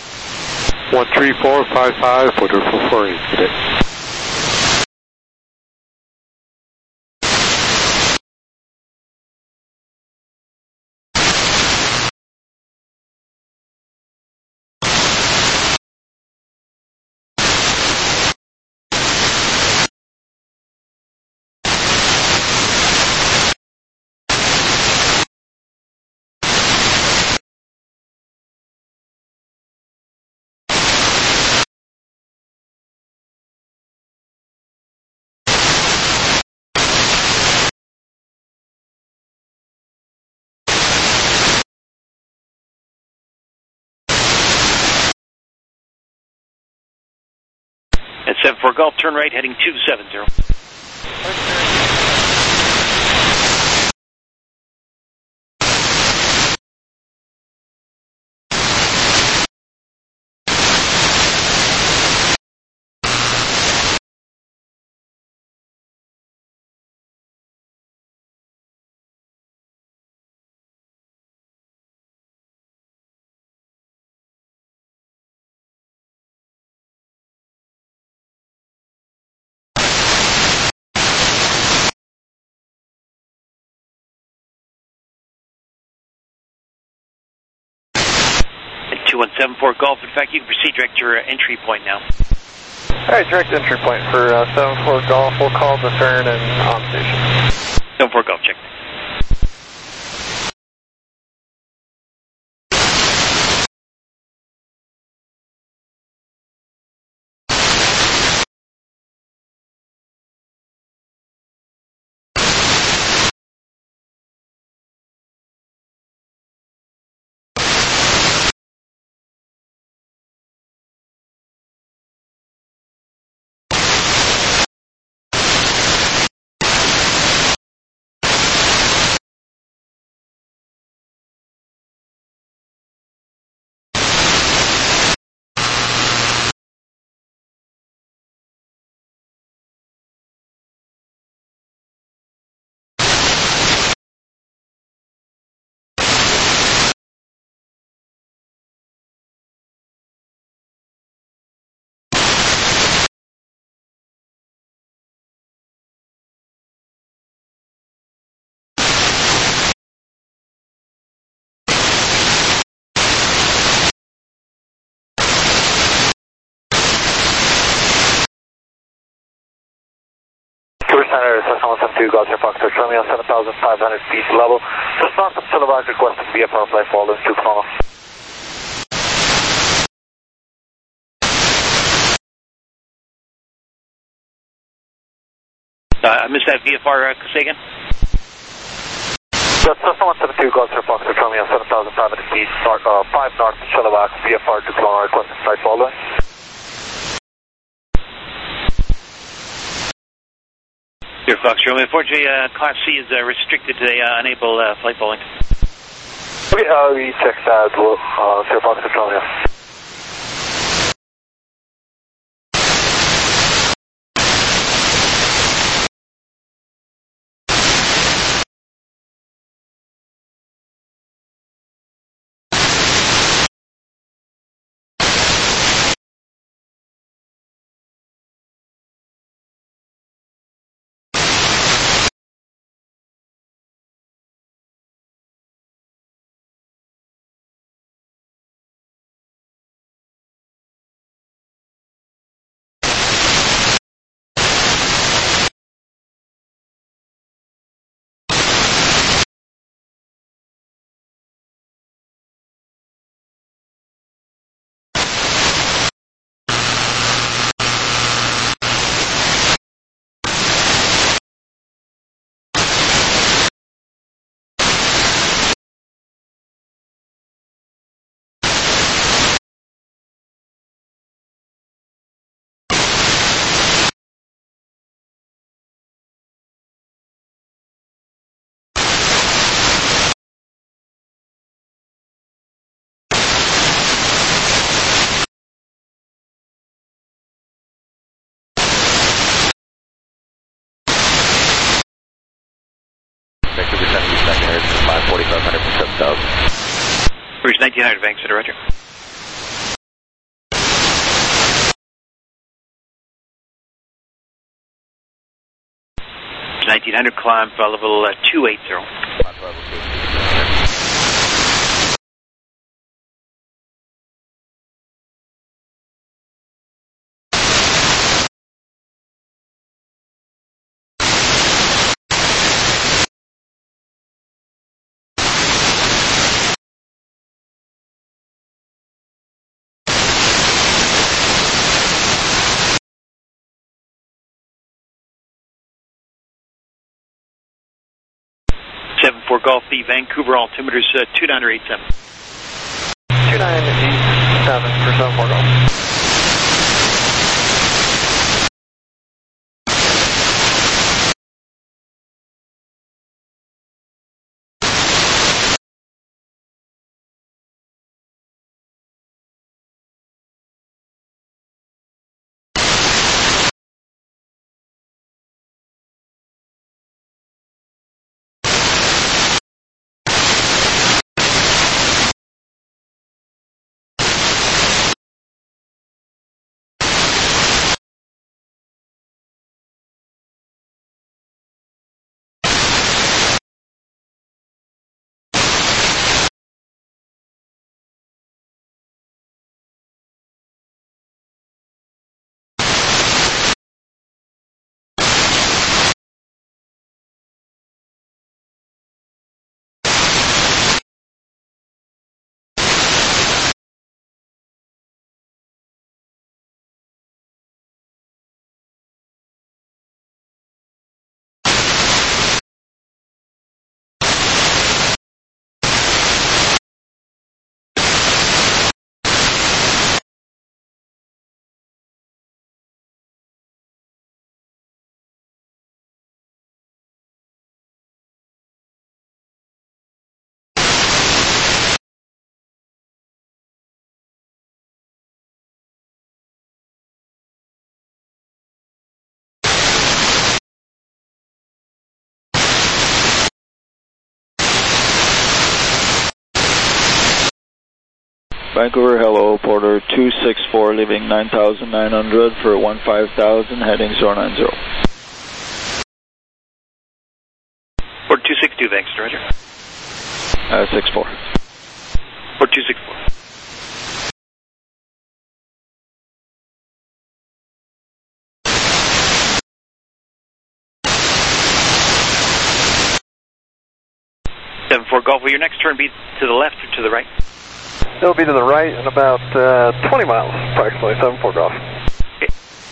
13455 for the 448 today. At 74 Golf, turn right, heading 270. At 2174 Golf, in fact, you can proceed direct to your entry point now. Alright, direct entry point for 74 Golf. We'll call the turn and on station. 74 Golf, check. Center, Cessna 172, Gulfstream Foxtrot, show me on 7,500 feet level. Just north of Chilliwack, requesting VFR flight following 2 Connell. I missed that VFR, say again? That's Cessna 172, Gulfstream Foxtrot, show me on 7,500 feet, 5 north of Chilliwack, VFR 2 Connell, requesting flight following. Dear Foxtrot, unfortunately, Class C is restricted today, unable flight following. Okay, we checked that, Sierra Foxtrot, show me. 5, 4500 for 7,000. Rouge 1900, Bank Center, roger. 1900, climb level 280. For Golf B, Vancouver altimeters 2987. 2987 for 74 Golf. Vancouver, hello, Porter 264, leaving 9,900 for 15,000, heading 090. Porter 262, thanks, roger. 64. Porter 264. Golf, will your next turn be to the left or to the right? It'll be to the right and about 20 miles, approximately, 74 Golf. Okay.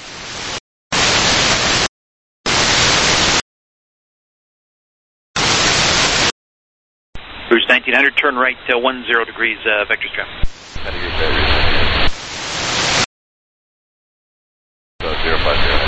Rouge 1900, turn right 10 degrees, vector strap. 050.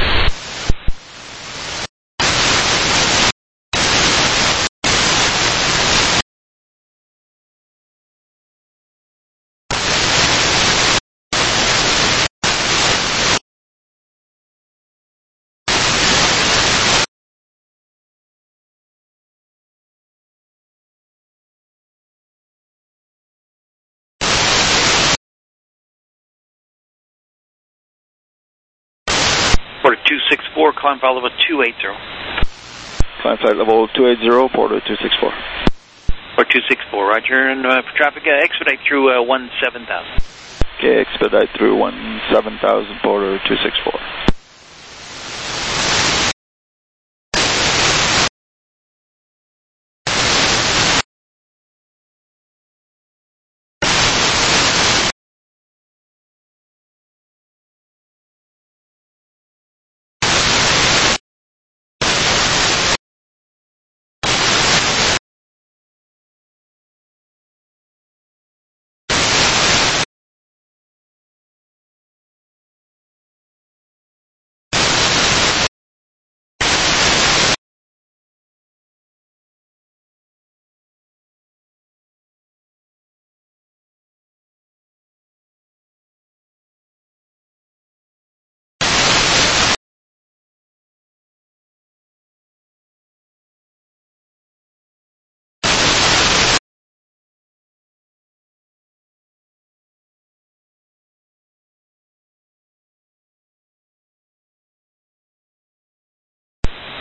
Porter 264, climb flight level 280. Climb flight level 280, Porter 264. Porter 264, roger, and for traffic, expedite through 17,000. Okay, expedite through 17,000, Porter 264.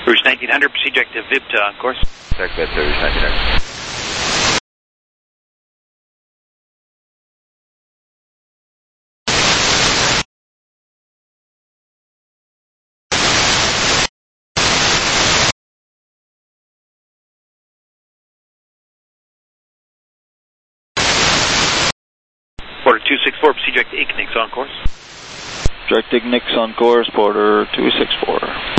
Rouge 1900, proceed direct to VIPTA on course. Direct VIPTA, Rouge 1900. Porter 264, proceed direct to Ignix on course. Direct Ignix on course, Porter 264.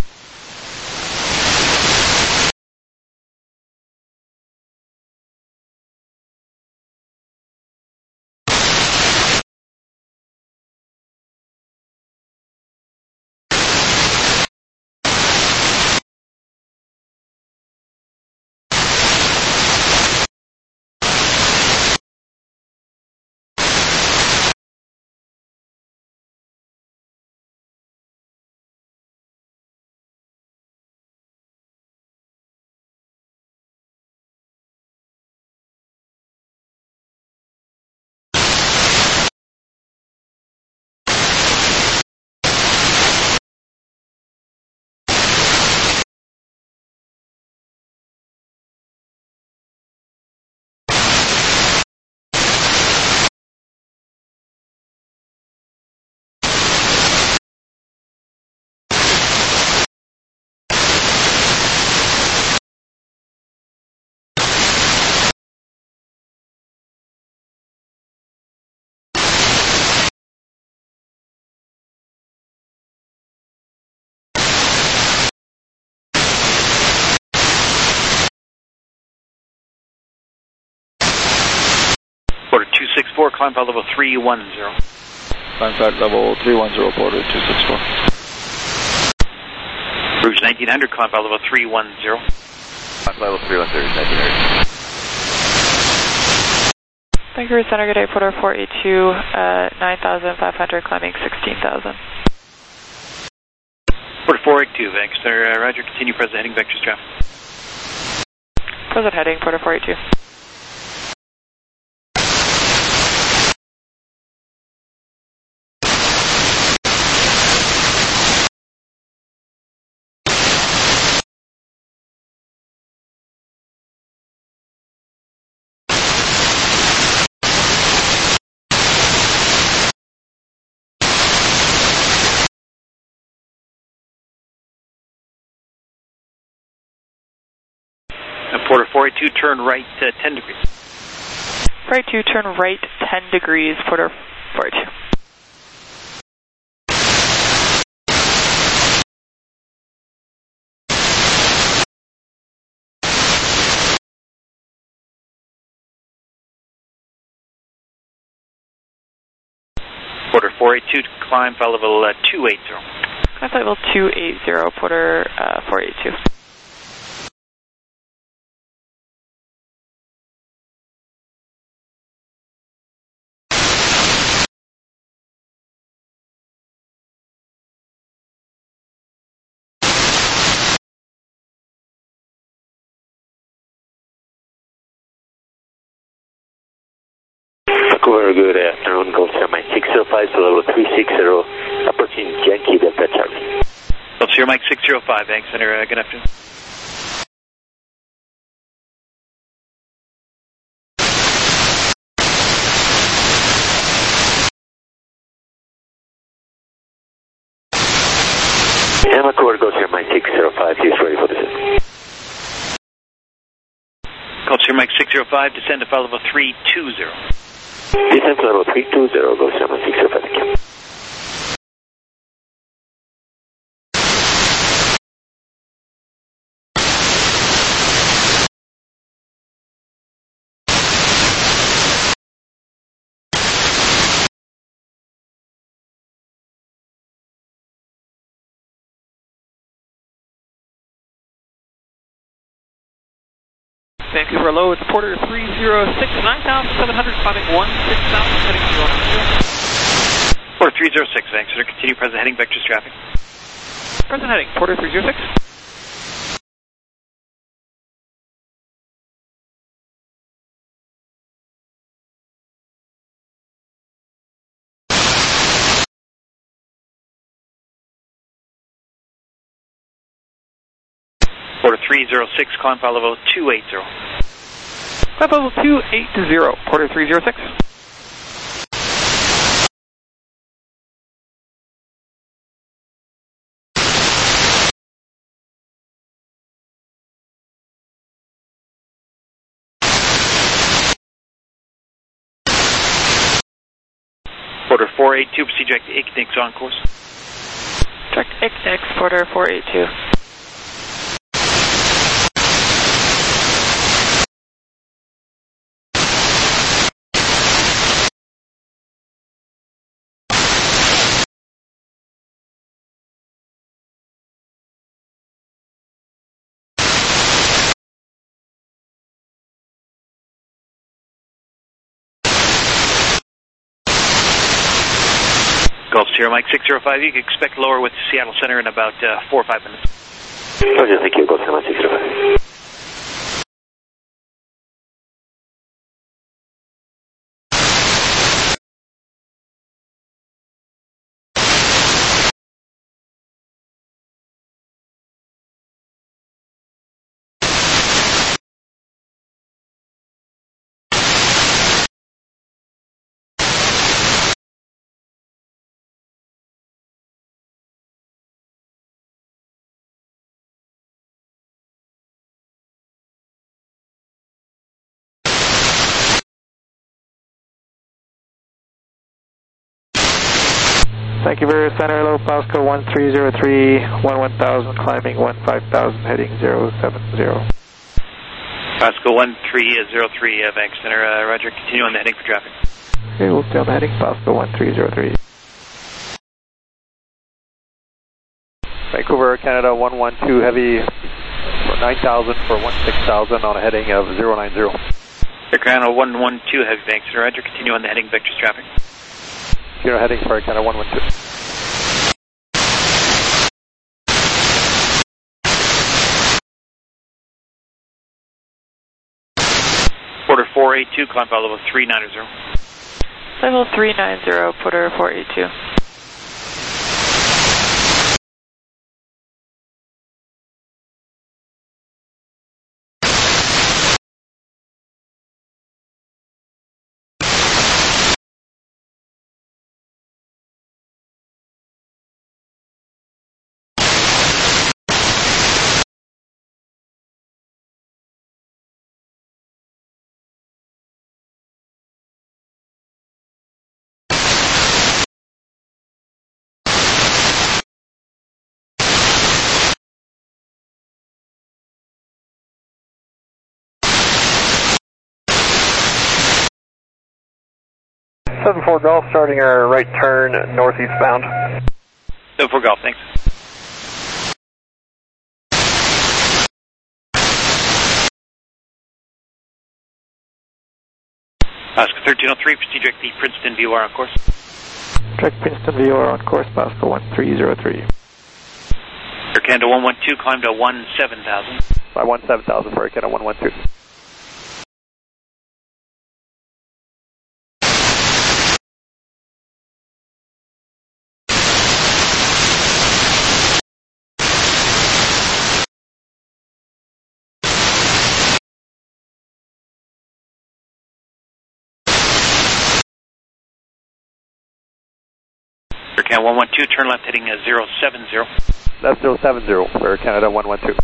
Porter 264, climb file level 310. Climb flight level 310, Porter 264. Rouge 1900, climb file level 310. Climb level 310, Rouge 1900. Vancouver Center, good day, Porter 482, 9,500, climbing 16,000. Porter 482, Vancouver Center, roger, continue present heading vectors traffic. Present heading, Porter 482. Porter 482, turn right 10 degrees. 482, turn right 10 degrees, Porter 482. Porter 482, climb file level 280. Climb flight level 280, Porter 482. Vancouver, good afternoon. Gulfstream 605 to level 360, approaching Yankee Delta Charlie. Gulfstream Mike 605, Vancouver Center, good afternoon. And Vancouver, Gulfstream Mike 605, he's ready for descent. Gulfstream Mike 605, descend to file level 320. Descent to level 320, Gulfstream Mike 605, thank you. Vancouver low, it's Porter 306, 9,700, climbing 16,000, heading 090. Porter 306, Vancouver, continue present heading vectors traffic. Present heading, Porter 306. 306, climb file level 280. Climb level 280, Porter 306. Porter 482, proceed direct to ICNIX on course. Direct ICNIX, Porter 482. Gulf Sierra Mike 605, you can expect lower with Seattle Center in about 4 or 5 minutes. Roger, thank you, Gulf Sierra Mike 605. Thank you, Vancouver Center, low Pasco 1303, 11,000, climbing 15,000, heading 070. Pasco 1303, Vancouver Center, roger, continue on the heading for traffic. Okay, we'll stay on the heading, Pasco 1303. Vancouver, Canada 112, heavy for 9,000 for 16,000 on a heading of 090. Air Canada 112, heavy Vancouver, roger, continue on the heading vectors traffic. You're heading for Canada 112. Porter 482, climb file level 390. Level 390, Porter 482. Four Golf, starting our right turn northeast bound. 4 Golf, thanks. Pasco 1303, proceed direct the Princeton VOR on course. Direct Princeton VOR on course, Pasco 1303. Air Canada 112, climb to 17,000. By 17,000 for Air Canada 112. Air Canada 112, turn left heading 070. That's 070 for Air Canada 112.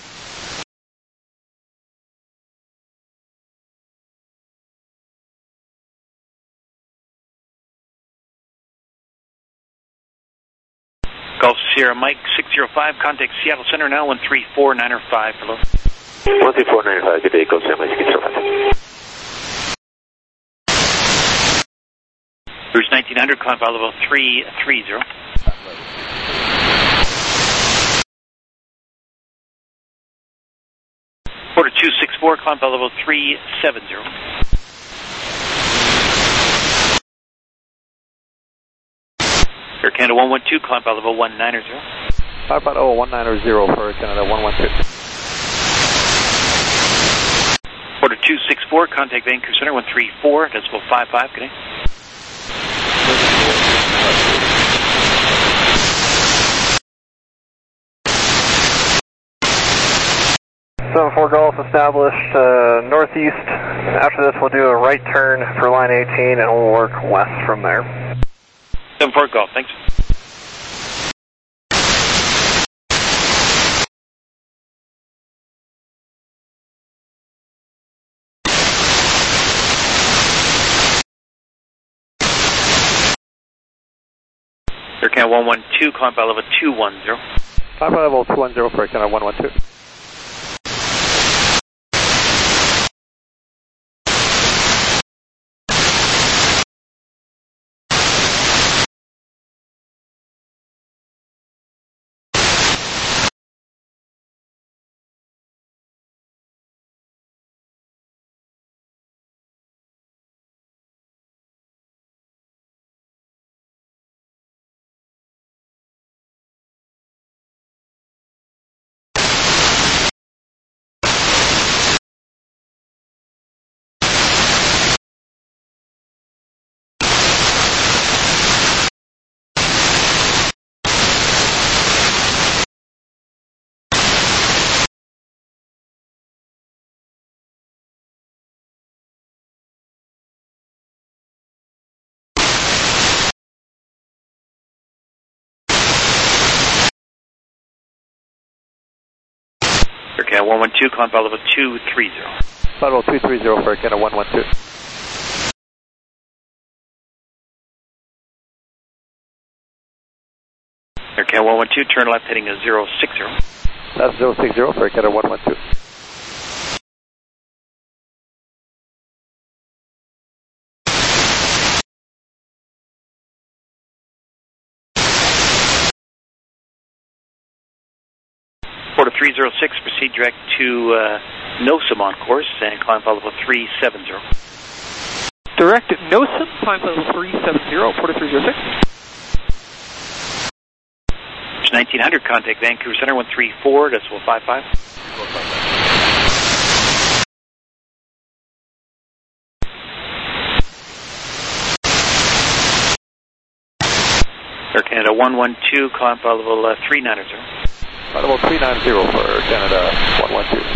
Gulf Sierra Mike 605, contact Seattle Center now 134905, hello. 134905, good day, Gulf Sierra Mike 605. Rouge 1900, climb file level 330. Porter 264, climb file level 370. Air Canada 112, climb file level 190. 190 for Air Canada 112. Porter 264, contact Vancouver Center 134.55, good day. 74 Golf established northeast. After this, we'll do a right turn for line 18, and we'll work west from there. 74 Golf, thanks. Air Canada 112, climb by level 210. Climb by level 210 for Air Canada 112. Air Canada 112, climb by level 230. Level 230 for Air Canada 112. Air Canada 112, turn left heading 060. That's 060 for Air Canada 112. Quarter 306, proceed direct to NOSAM on course and climb by level 370. Direct at NOSAM, climb by level 370, Quarter 306. 1900, contact Vancouver Center 134, decimal 55. Air Canada 112, climb by level 390. Level 390 for Air Canada 112.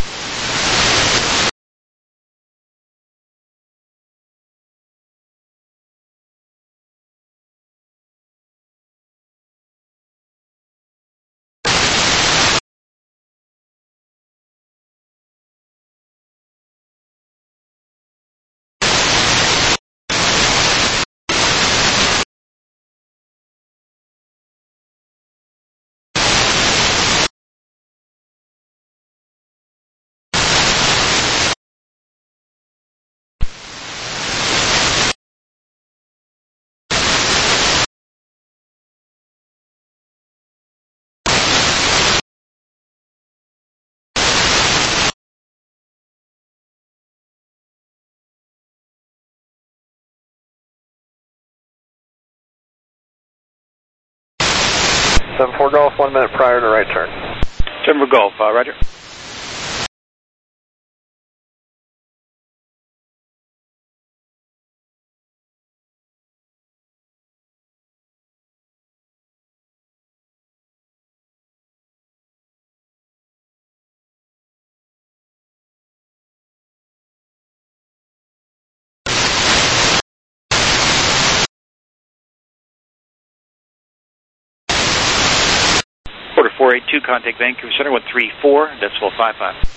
Seven 4 Golf, 1 minute prior to right turn. 7 Golf, roger. Quarter 482, contact Vancouver Center 134, decimal 55.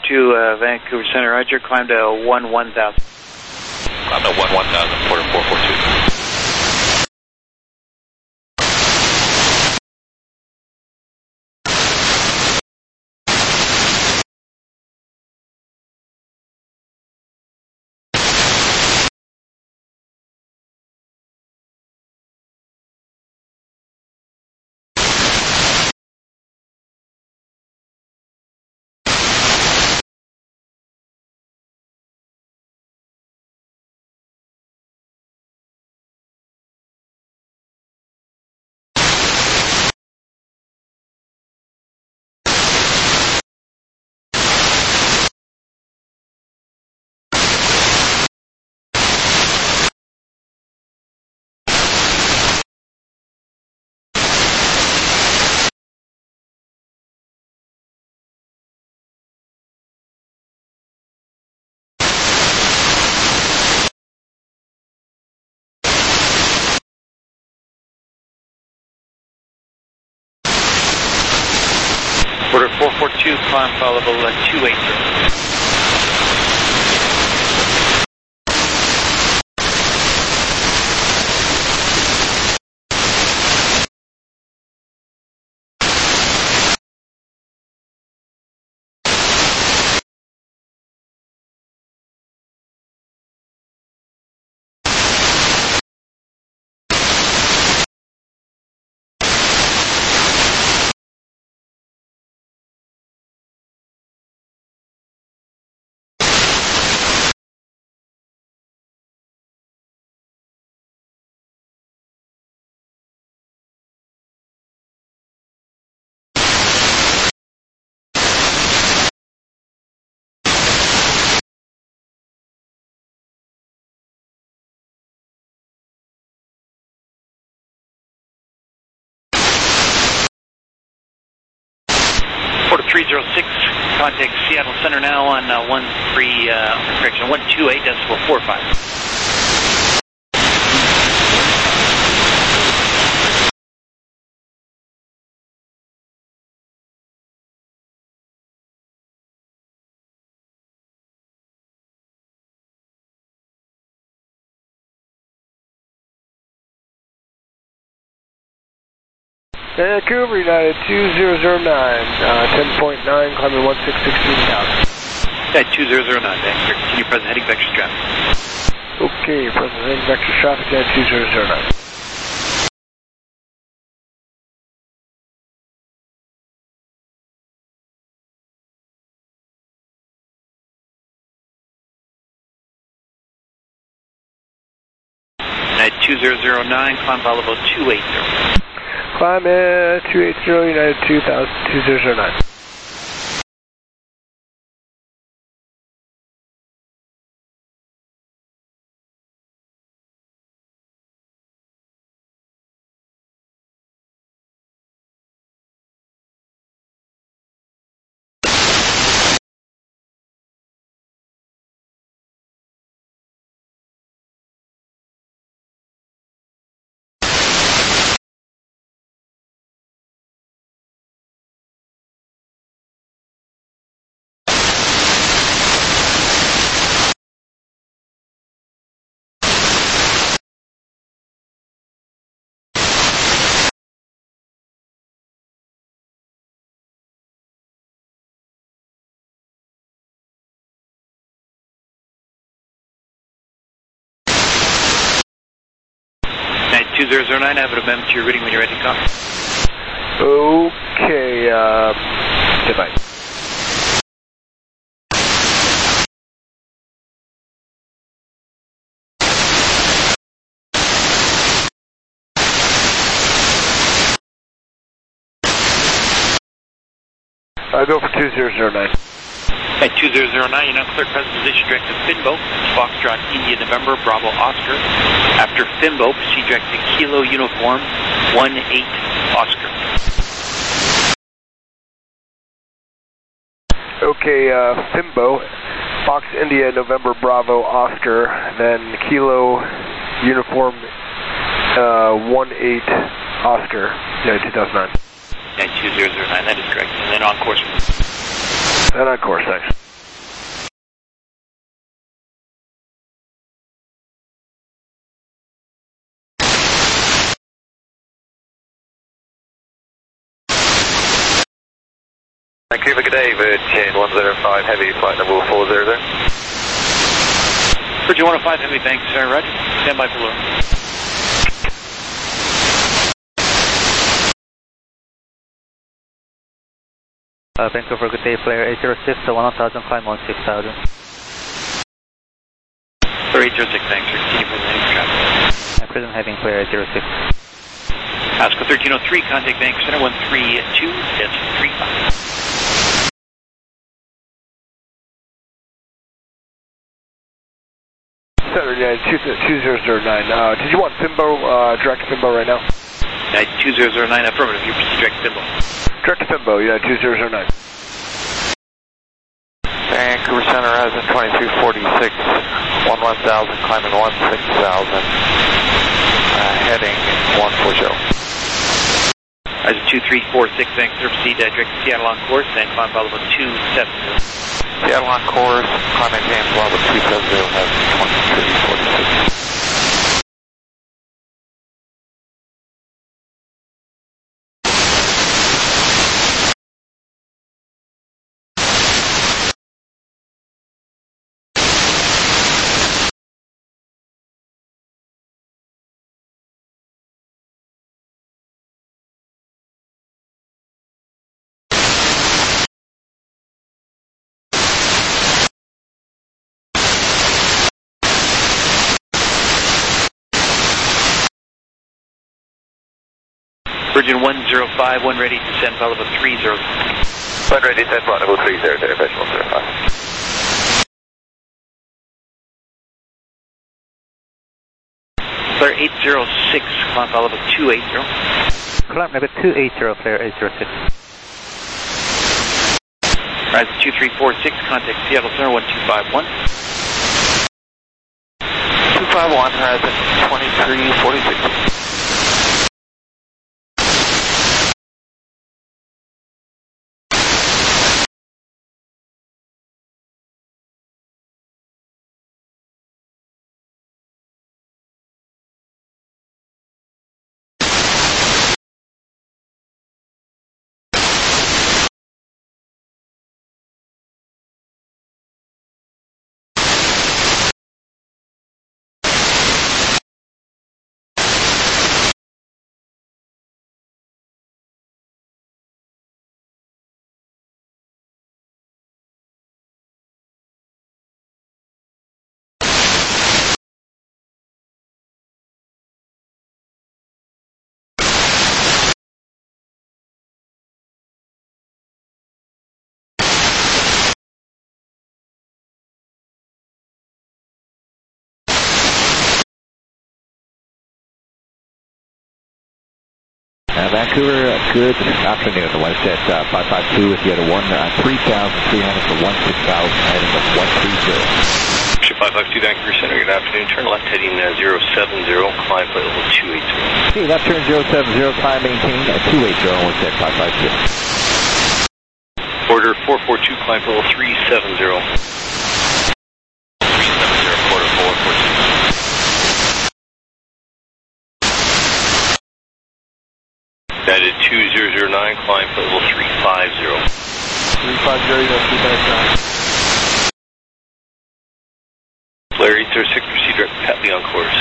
Vancouver Center, Roger. Climb to 1-1000. Climb to 1-1000, quarter 442. Quarter 442, climb file level 280. Quarter 306, contact Seattle Center now on 128.45. Vancouver, United 2009, 10.9, climbing 16,000. 2009, Vancouver. Continue present heading vector traffic. Okay, present heading vector traffic, 2009. United 2009, climb file level 280. Climb at 280, United 2009. United 2009, I have an amendment to your reading when you're ready to come. Okay, goodbye. I'll go for 2009. At 2009, you're now cleared present position direct to Finbo. Foxtrot India November Bravo Oscar. After Finbo, proceed direct to Kilo Uniform 18 Oscar. Okay, Finbo, Fox India November Bravo Oscar, then Kilo Uniform 18 Oscar, yeah, 2009. Yeah, 2009, that is correct. And then on course. And on course, thanks. Vancouver, good day, Virgin 105 Heavy, flight level 400. Virgin 105 Heavy, thanks, Roger. Stand by for lower. Vancouver, good day, flare 806 to 1000, climb 16,000. Flare 806, thanks, sir. Continue for the next traffic. Present heading flare 806. Oscar 1303, contact Vancouver Center 132.35. Saturday 2009. Did you want Fimbo, direct Fimbo right now? 2009, affirmative. You proceed direct Fimbo. Direct Fimbo, yeah, 2009. Vancouver Center has a 2246, 11,000, climbing 16,000, heading 140. As a 2346, Vancouver, proceed direct to Seattle on course, and climb level 270. Seattle on course, climbing James level 270, has 2346. Virgin 105, one ready to send level 30. One ready to send level 30, Virgin 105. Flare 806, climb level 280. Climb level 280, flare 806. Rise 2346, contact Seattle Center 1251. 251, horizon 2346. Vancouver, good afternoon. WestJet 552 with you at a 3,300 to 16,000, heading of 130. 552 Vancouver Center, good afternoon. Turn left heading 070, climb flight level 280. Okay, left turn 070, climb maintain at 280, WestJet 552. Order 442, climb level 370. 370, quarter 442. United 2009, climb flight level 350. 350, that's 359. Flare 806, proceed direct Petley on course.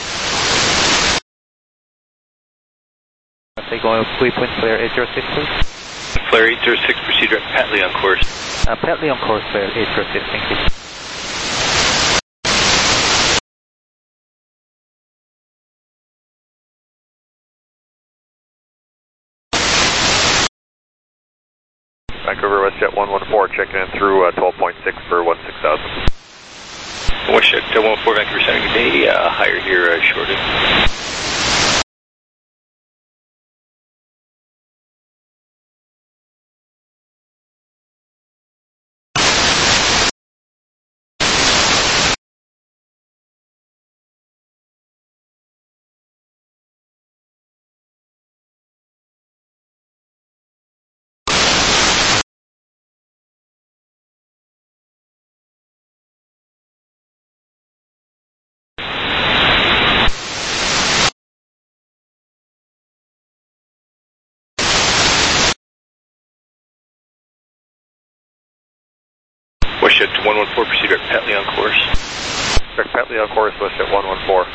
They going waypoint flare 806, please. Flare 806, proceed direct Petley on course. Petley on course, flare 806, thank you. Vancouver WestJet 114, checking in through 12.6 for 16,000. WestJet 114, Vancouver Center, good day. Higher here, shorted. Westjet 114, proceed direct Petley on course. Direct Petley on course, Westjet 114.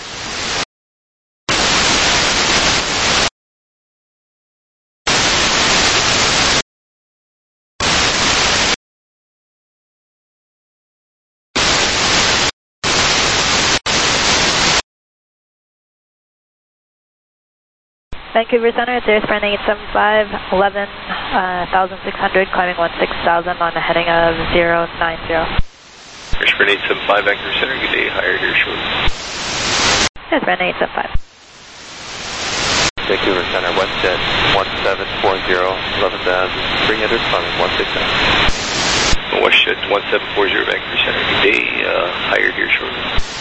Vancouver Center, it's Airsprint 875, 11,600, climbing 16,000 on a heading of 090. Airsprint 875, Vancouver Center, good day, higher here shortly. Airsprint 875. Vancouver Center, Westjet 1740, 11,300, climbing 169. Westjet 1740, Vancouver Center, good day, higher here shortly.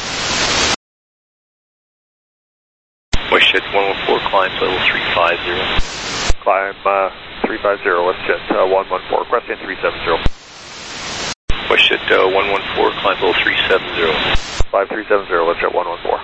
Westjet 114, climb level 350. Climb 350, Westjet 114, crescent 370. Westjet 114, climb level 370. 5370, Westjet 114.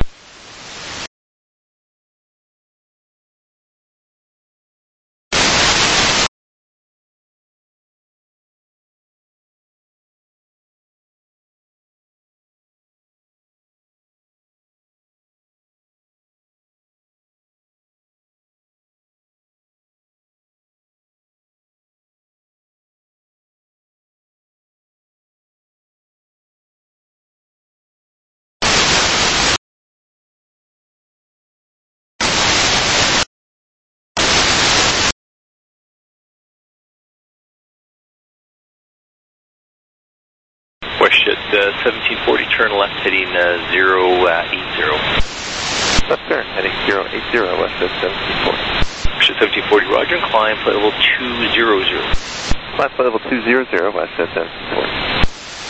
Westjet 1740, turn left heading 080. Left turn, heading 080, Westjet 1740. Westjet 1740, roger, and climb flight level 200. Climb flight level 200, Westjet 1740.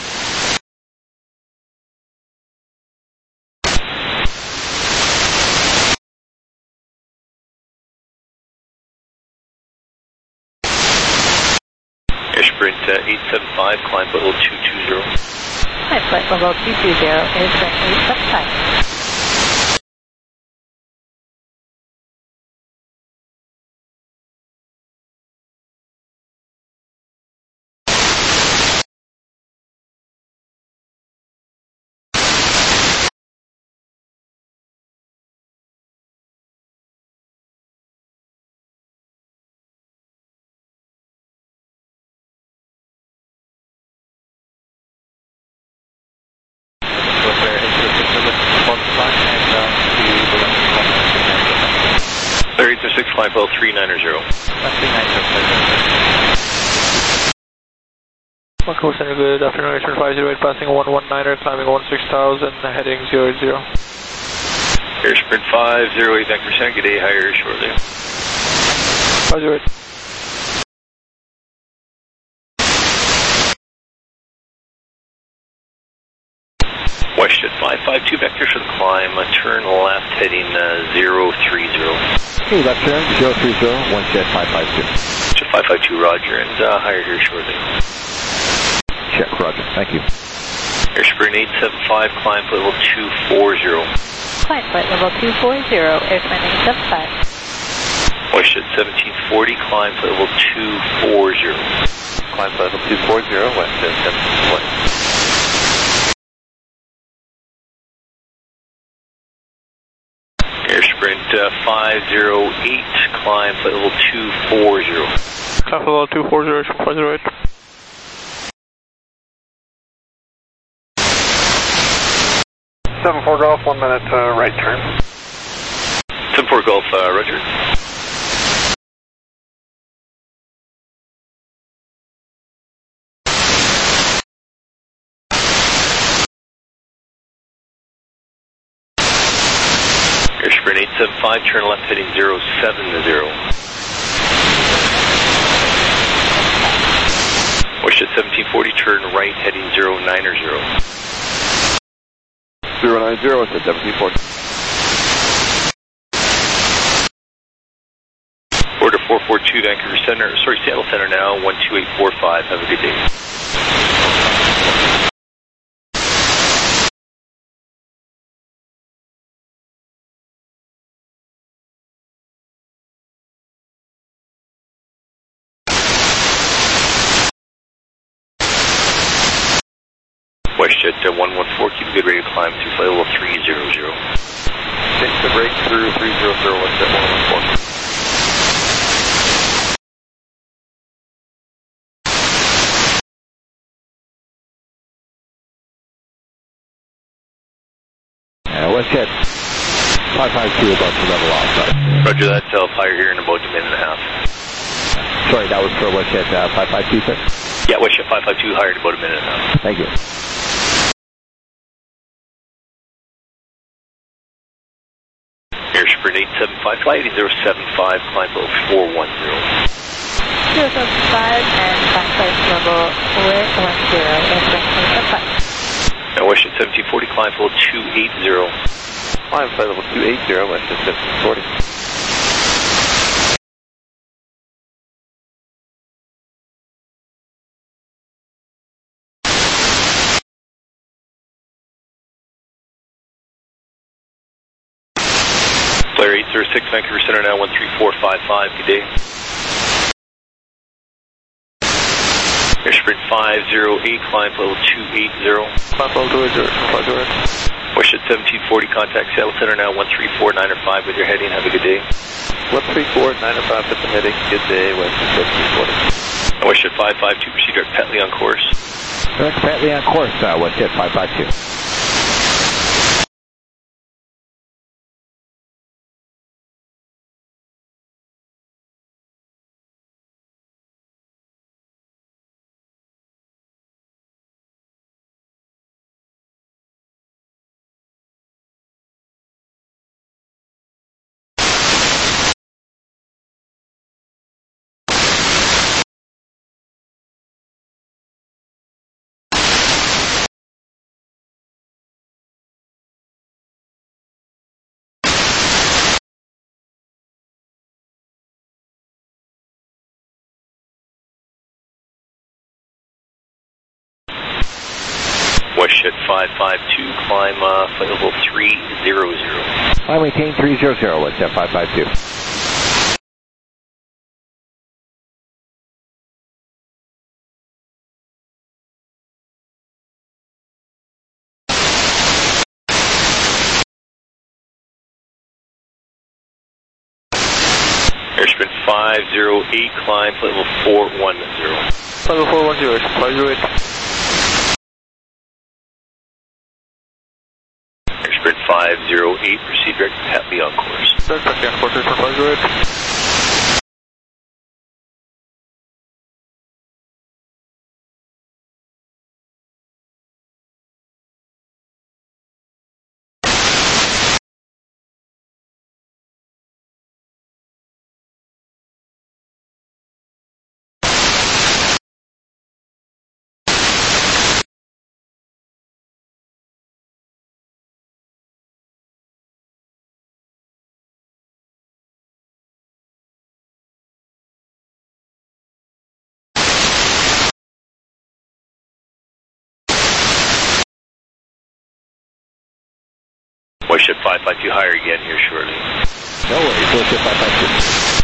Airsprint 875, climb flight level 220. Climb flight level 220, Airsprint 875. Climb level 390. Vancouver Center, good afternoon, Airsprint 508, passing 119er, climbing 16,000, heading 080. Airsprint 508, Vancouver Center, good day, higher shortly. 508. Westjet 552, vector for the climb, turn left heading 030. Okay, left turn, 030, Westjet 552. Westjet 552, roger, and higher here shortly. Check, roger, thank you. Airsprint 875, climb flight level 240. Climb flight level 240, Airsprint 875. Westjet 1740, climb flight level 240. Climb flight level 240, Westjet 1740. Airsprint 508, climb flight level 240. Climb level 240, Airsprint 508. Seven 4 Golf, 1 minute right turn. 7-4 Golf, roger. Airsprint 875, turn left heading 070. Westjet 1740, turn right heading 090. 090, Westjet 1740. Order 442, Vancouver Center, Seattle Center now, 12845, have a good day. WestJet 114, keep a good rate of climb through flight level 300. Take the break through 300, WestJet 114. WestJet 552 about to level off. Roger that, fire here in about a minute and a half. Sorry, that was for WestJet 552, sir? Yeah, WestJet 552 higher in about a minute and a half. Thank you. Air Sprint 875, flight 8075, climb level 410. 075 and climb flight level 410, Airstream 875. Now WestJet 1740, climb level 280. Climb flight level 280, WestJet 1740. Flare 806, Vancouver Center now 13455, good day. Air Sprint 508, climb level 280. Climb level 280, Roger. WestJet 1740, contact Seattle Center now 13495 with your heading, have a good day. 13495 with the heading, good day, WestJet 1740. WestJet 552, proceed direct Petley on course. Direct Petley on course, WestJet 552. WestJet 552, climb flight level 300. I maintain 300, WestJet 552. Air Sprint 508, climb flight level 410. Flight level 410, 508. Sprint 508, proceed direct to Petley on course. Direct Petley on course, Sprint 508. WestJet 552 higher again here shortly. No worries, WestJet 552.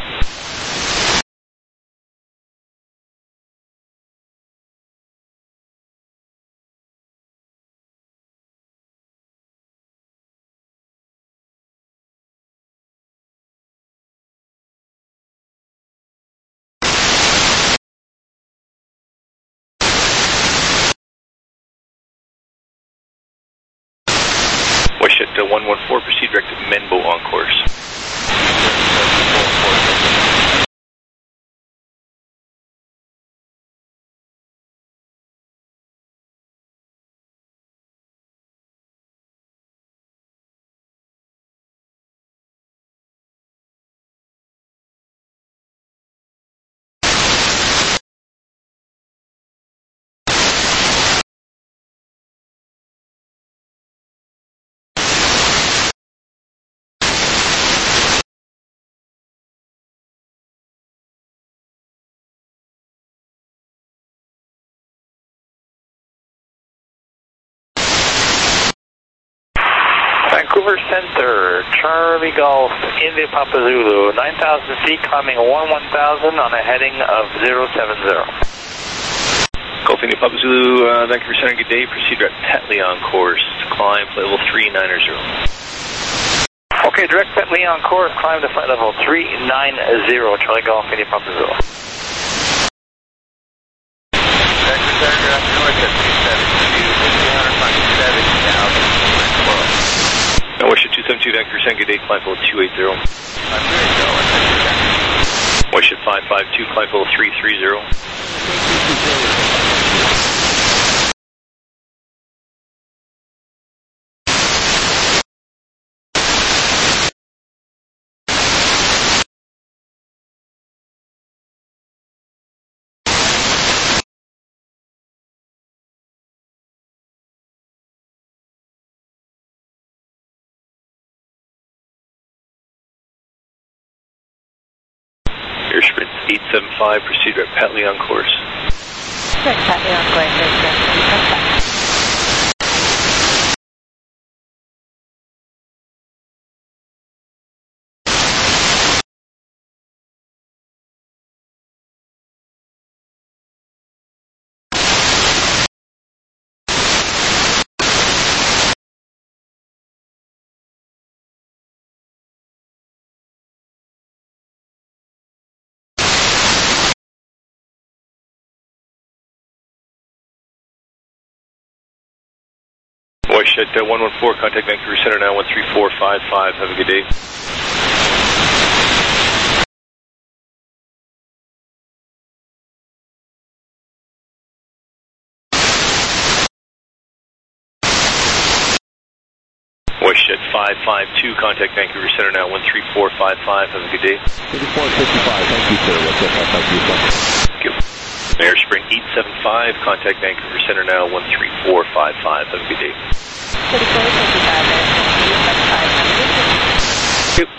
WestJet 114, proceed direct to Menbo on course. Vancouver Center, Charlie Golf, India Papa Zulu, 9,000 feet, climbing 1000 on a heading of 070. Golf India Papa Zulu, Vancouver Center, good day. Proceed direct Petley on course. Climb flight level 390. Okay, direct Petley on course. Climb to flight level 390. Charlie Golf India Papa Zulu. Vancouver Center, good afternoon. It's at 272, 1500, 70,000. West 272, Vancouver Center, good day. Climb level 280. West 552, climb level 330. Air Sprint 875, proceed direct Petley on course. Direct Petley on course, Air Sprint 875. West 114, contact Vancouver Center now 13455. Have a good day. West 552, contact Vancouver Center now 13455. Have a good day. 3455, thank you, sir. What's up? Thank you. Air Sprint 875, contact Vancouver Center now 13455. Have a good day. 3455, Air Sprint 875. Thank you.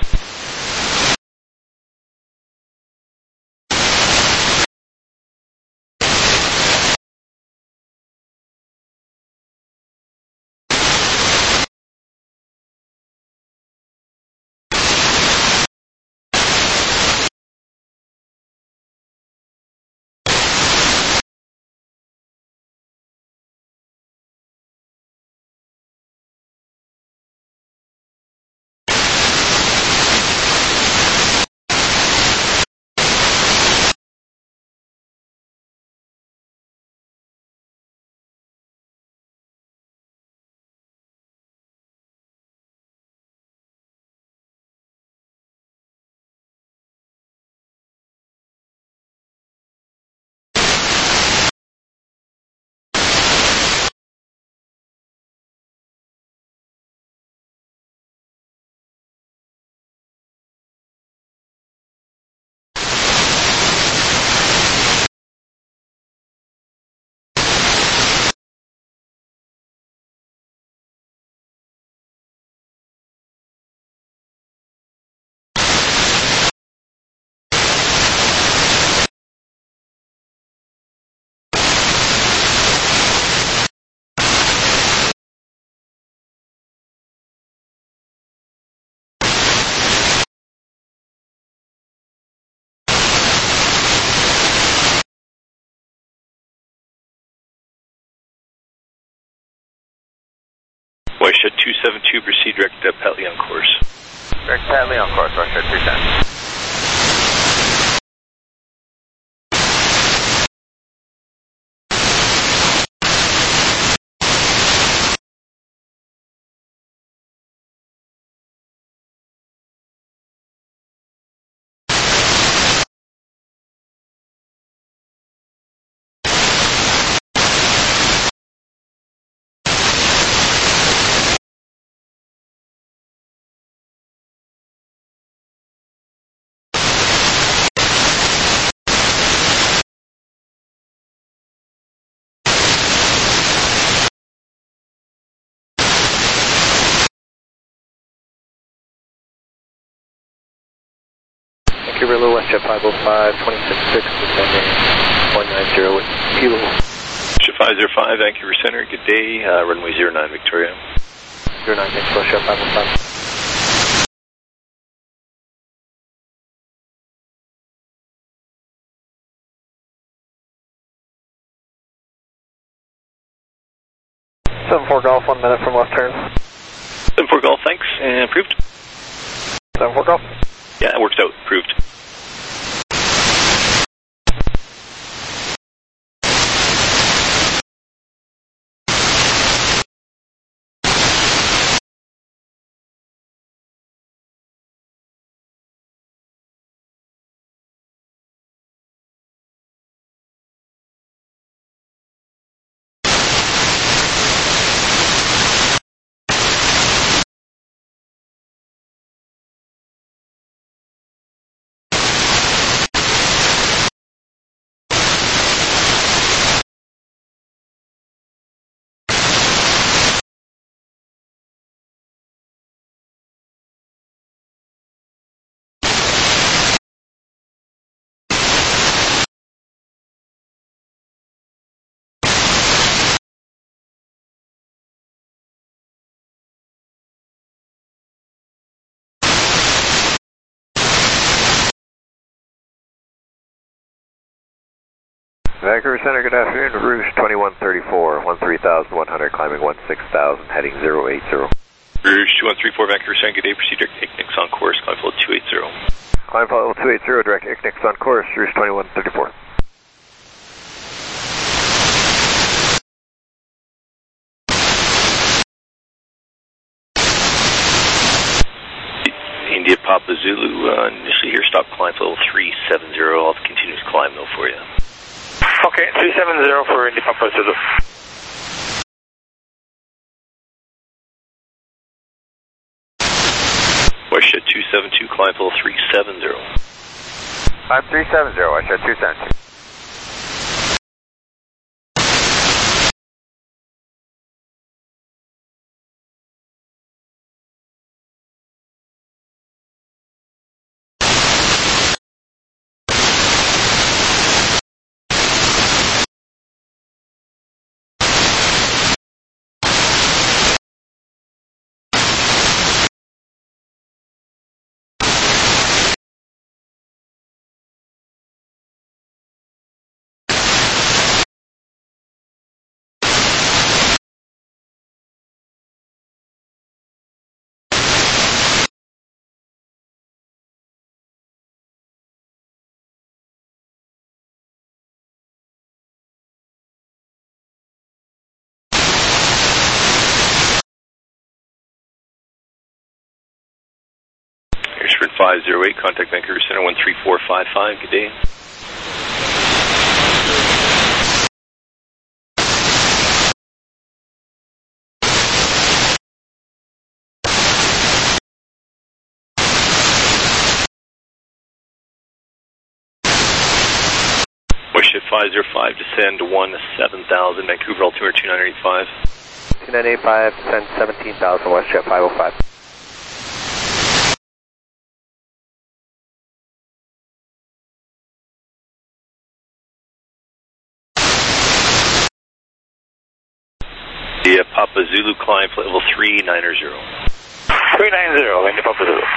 West 272, proceed direct Petley on course. Direct Petley on course, West 310. Vancouver Low West Jet 505, 26.6, descending 190 with fuel. Jet 505, Vancouver Center, good day. Runway 09 Victoria. 09, thanks, West Jet 505. 7-4 Golf, 1 minute from left turn. 7-4 Golf, thanks, and approved. 7-4 Golf. Yeah, that works out, approved. Vancouver Center, good afternoon. Rouge 2134, 13,100, climbing 16,000, heading 080. Rouge 2134, Vancouver Center, good day. Proceed direct Ignix on course, climb level 280. Climb level 280, direct Ignix on course, Rouge 2134. India Papa Zulu, initially here, stop climb level 370. I'll have continuous climb though for you. Okay, 370 for India Papa Zulu. Westjet 272, climb level 370. I'm 370, Westjet 272. Sprint 508, contact Vancouver Center 13455, good day. Westjet 505, descend 17,000, Vancouver altimeter 2985. 2985, descend 17,000, Westjet 505. India Papa Zulu, climb level 390. 390, India Papa Zulu.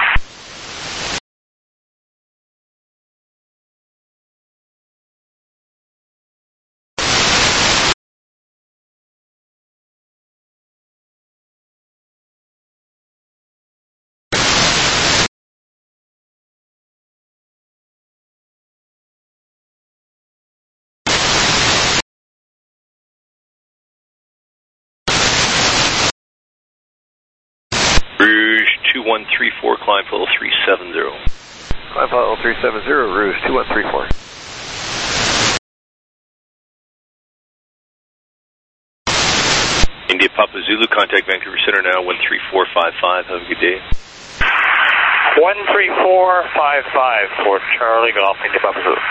Rouge 2134, climb level 370. Climb level 370, Rouge 2134. India Papa Zulu, contact Vancouver Center now 13455. Have a good day. 13455 for Charlie Golf, India Papa Zulu.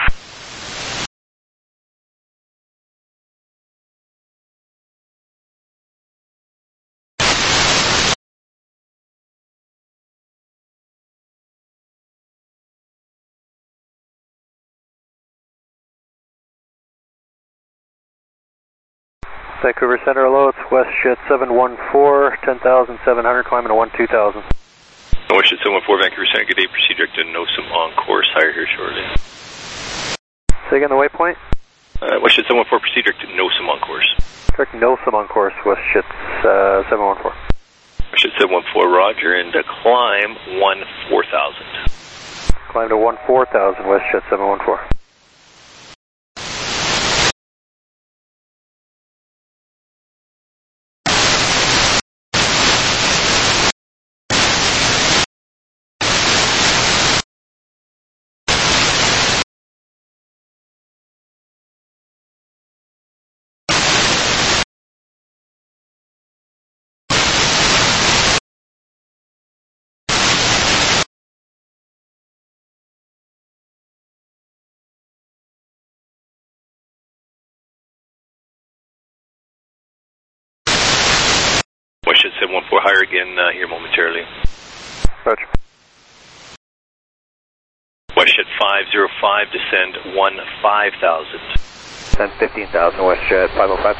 Vancouver Center, hello, it's Westjet 714, 10,700, climbing to 12,000. Westjet 714, Vancouver Center, good day. Proceed direct to NOSAM on course, higher here shortly. Say again the waypoint? WestJet 714, proceed direct to NOSAM on course. Direct NOSAM on course, WestJet 714. WestJet 714, roger, and climb 14,000. Climb to 14,000, WestJet 714. WestJet 714, higher again here momentarily. Roger. WestJet 505, descend 15,000. Descend 15,000, WestJet 505.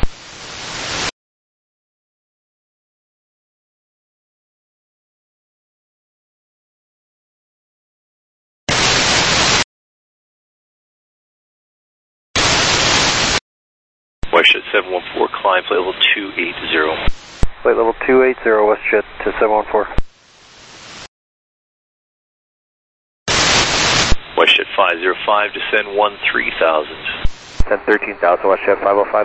WestJet 714, climb flight level 280. Flight level 280, WestJet to 714. WestJet 505, descend 13,000. Descend 13,000, WestJet 505.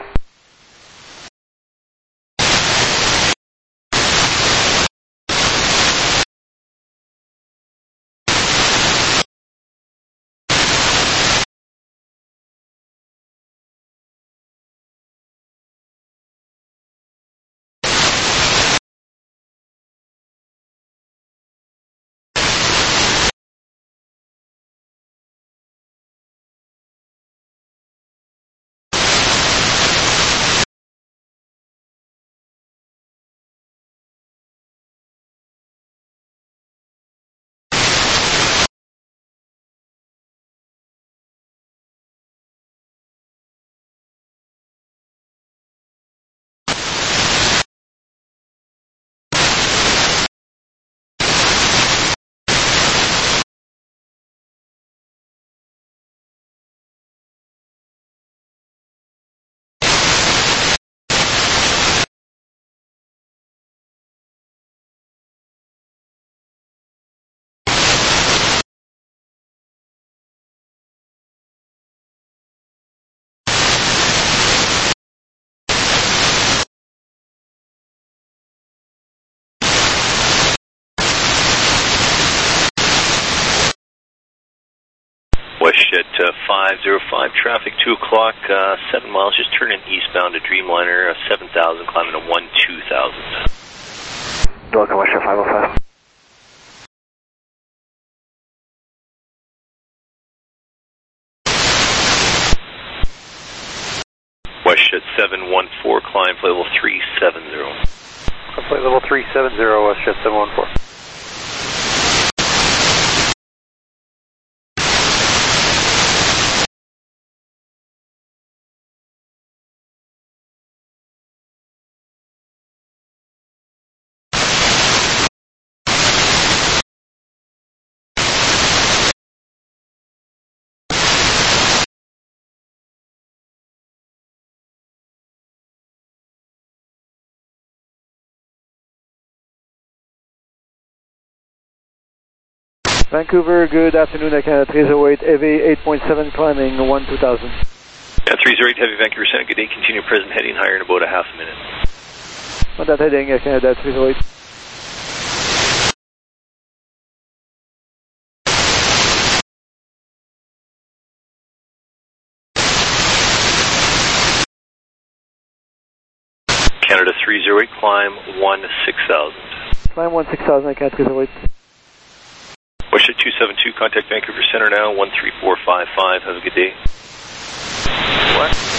WestJet 505, traffic 2 o'clock, 7 miles, just turning eastbound to Dreamliner, 7,000, climbing to 12,000. Welcome, WestJet 505. WestJet 714, climb flight level 370. Flight level 370, WestJet 714. Vancouver, good afternoon, Canada 308, EV 8.7 climbing 12,000. Yeah, 308 Heavy Vancouver Center, good day, continue present heading higher in about a half a minute. On that heading, Canada 308. Canada 308, climb 16,000. Climb 16,000, Canada 308. WestJet 272, contact Vancouver Center now, 13455. Have a good day. What?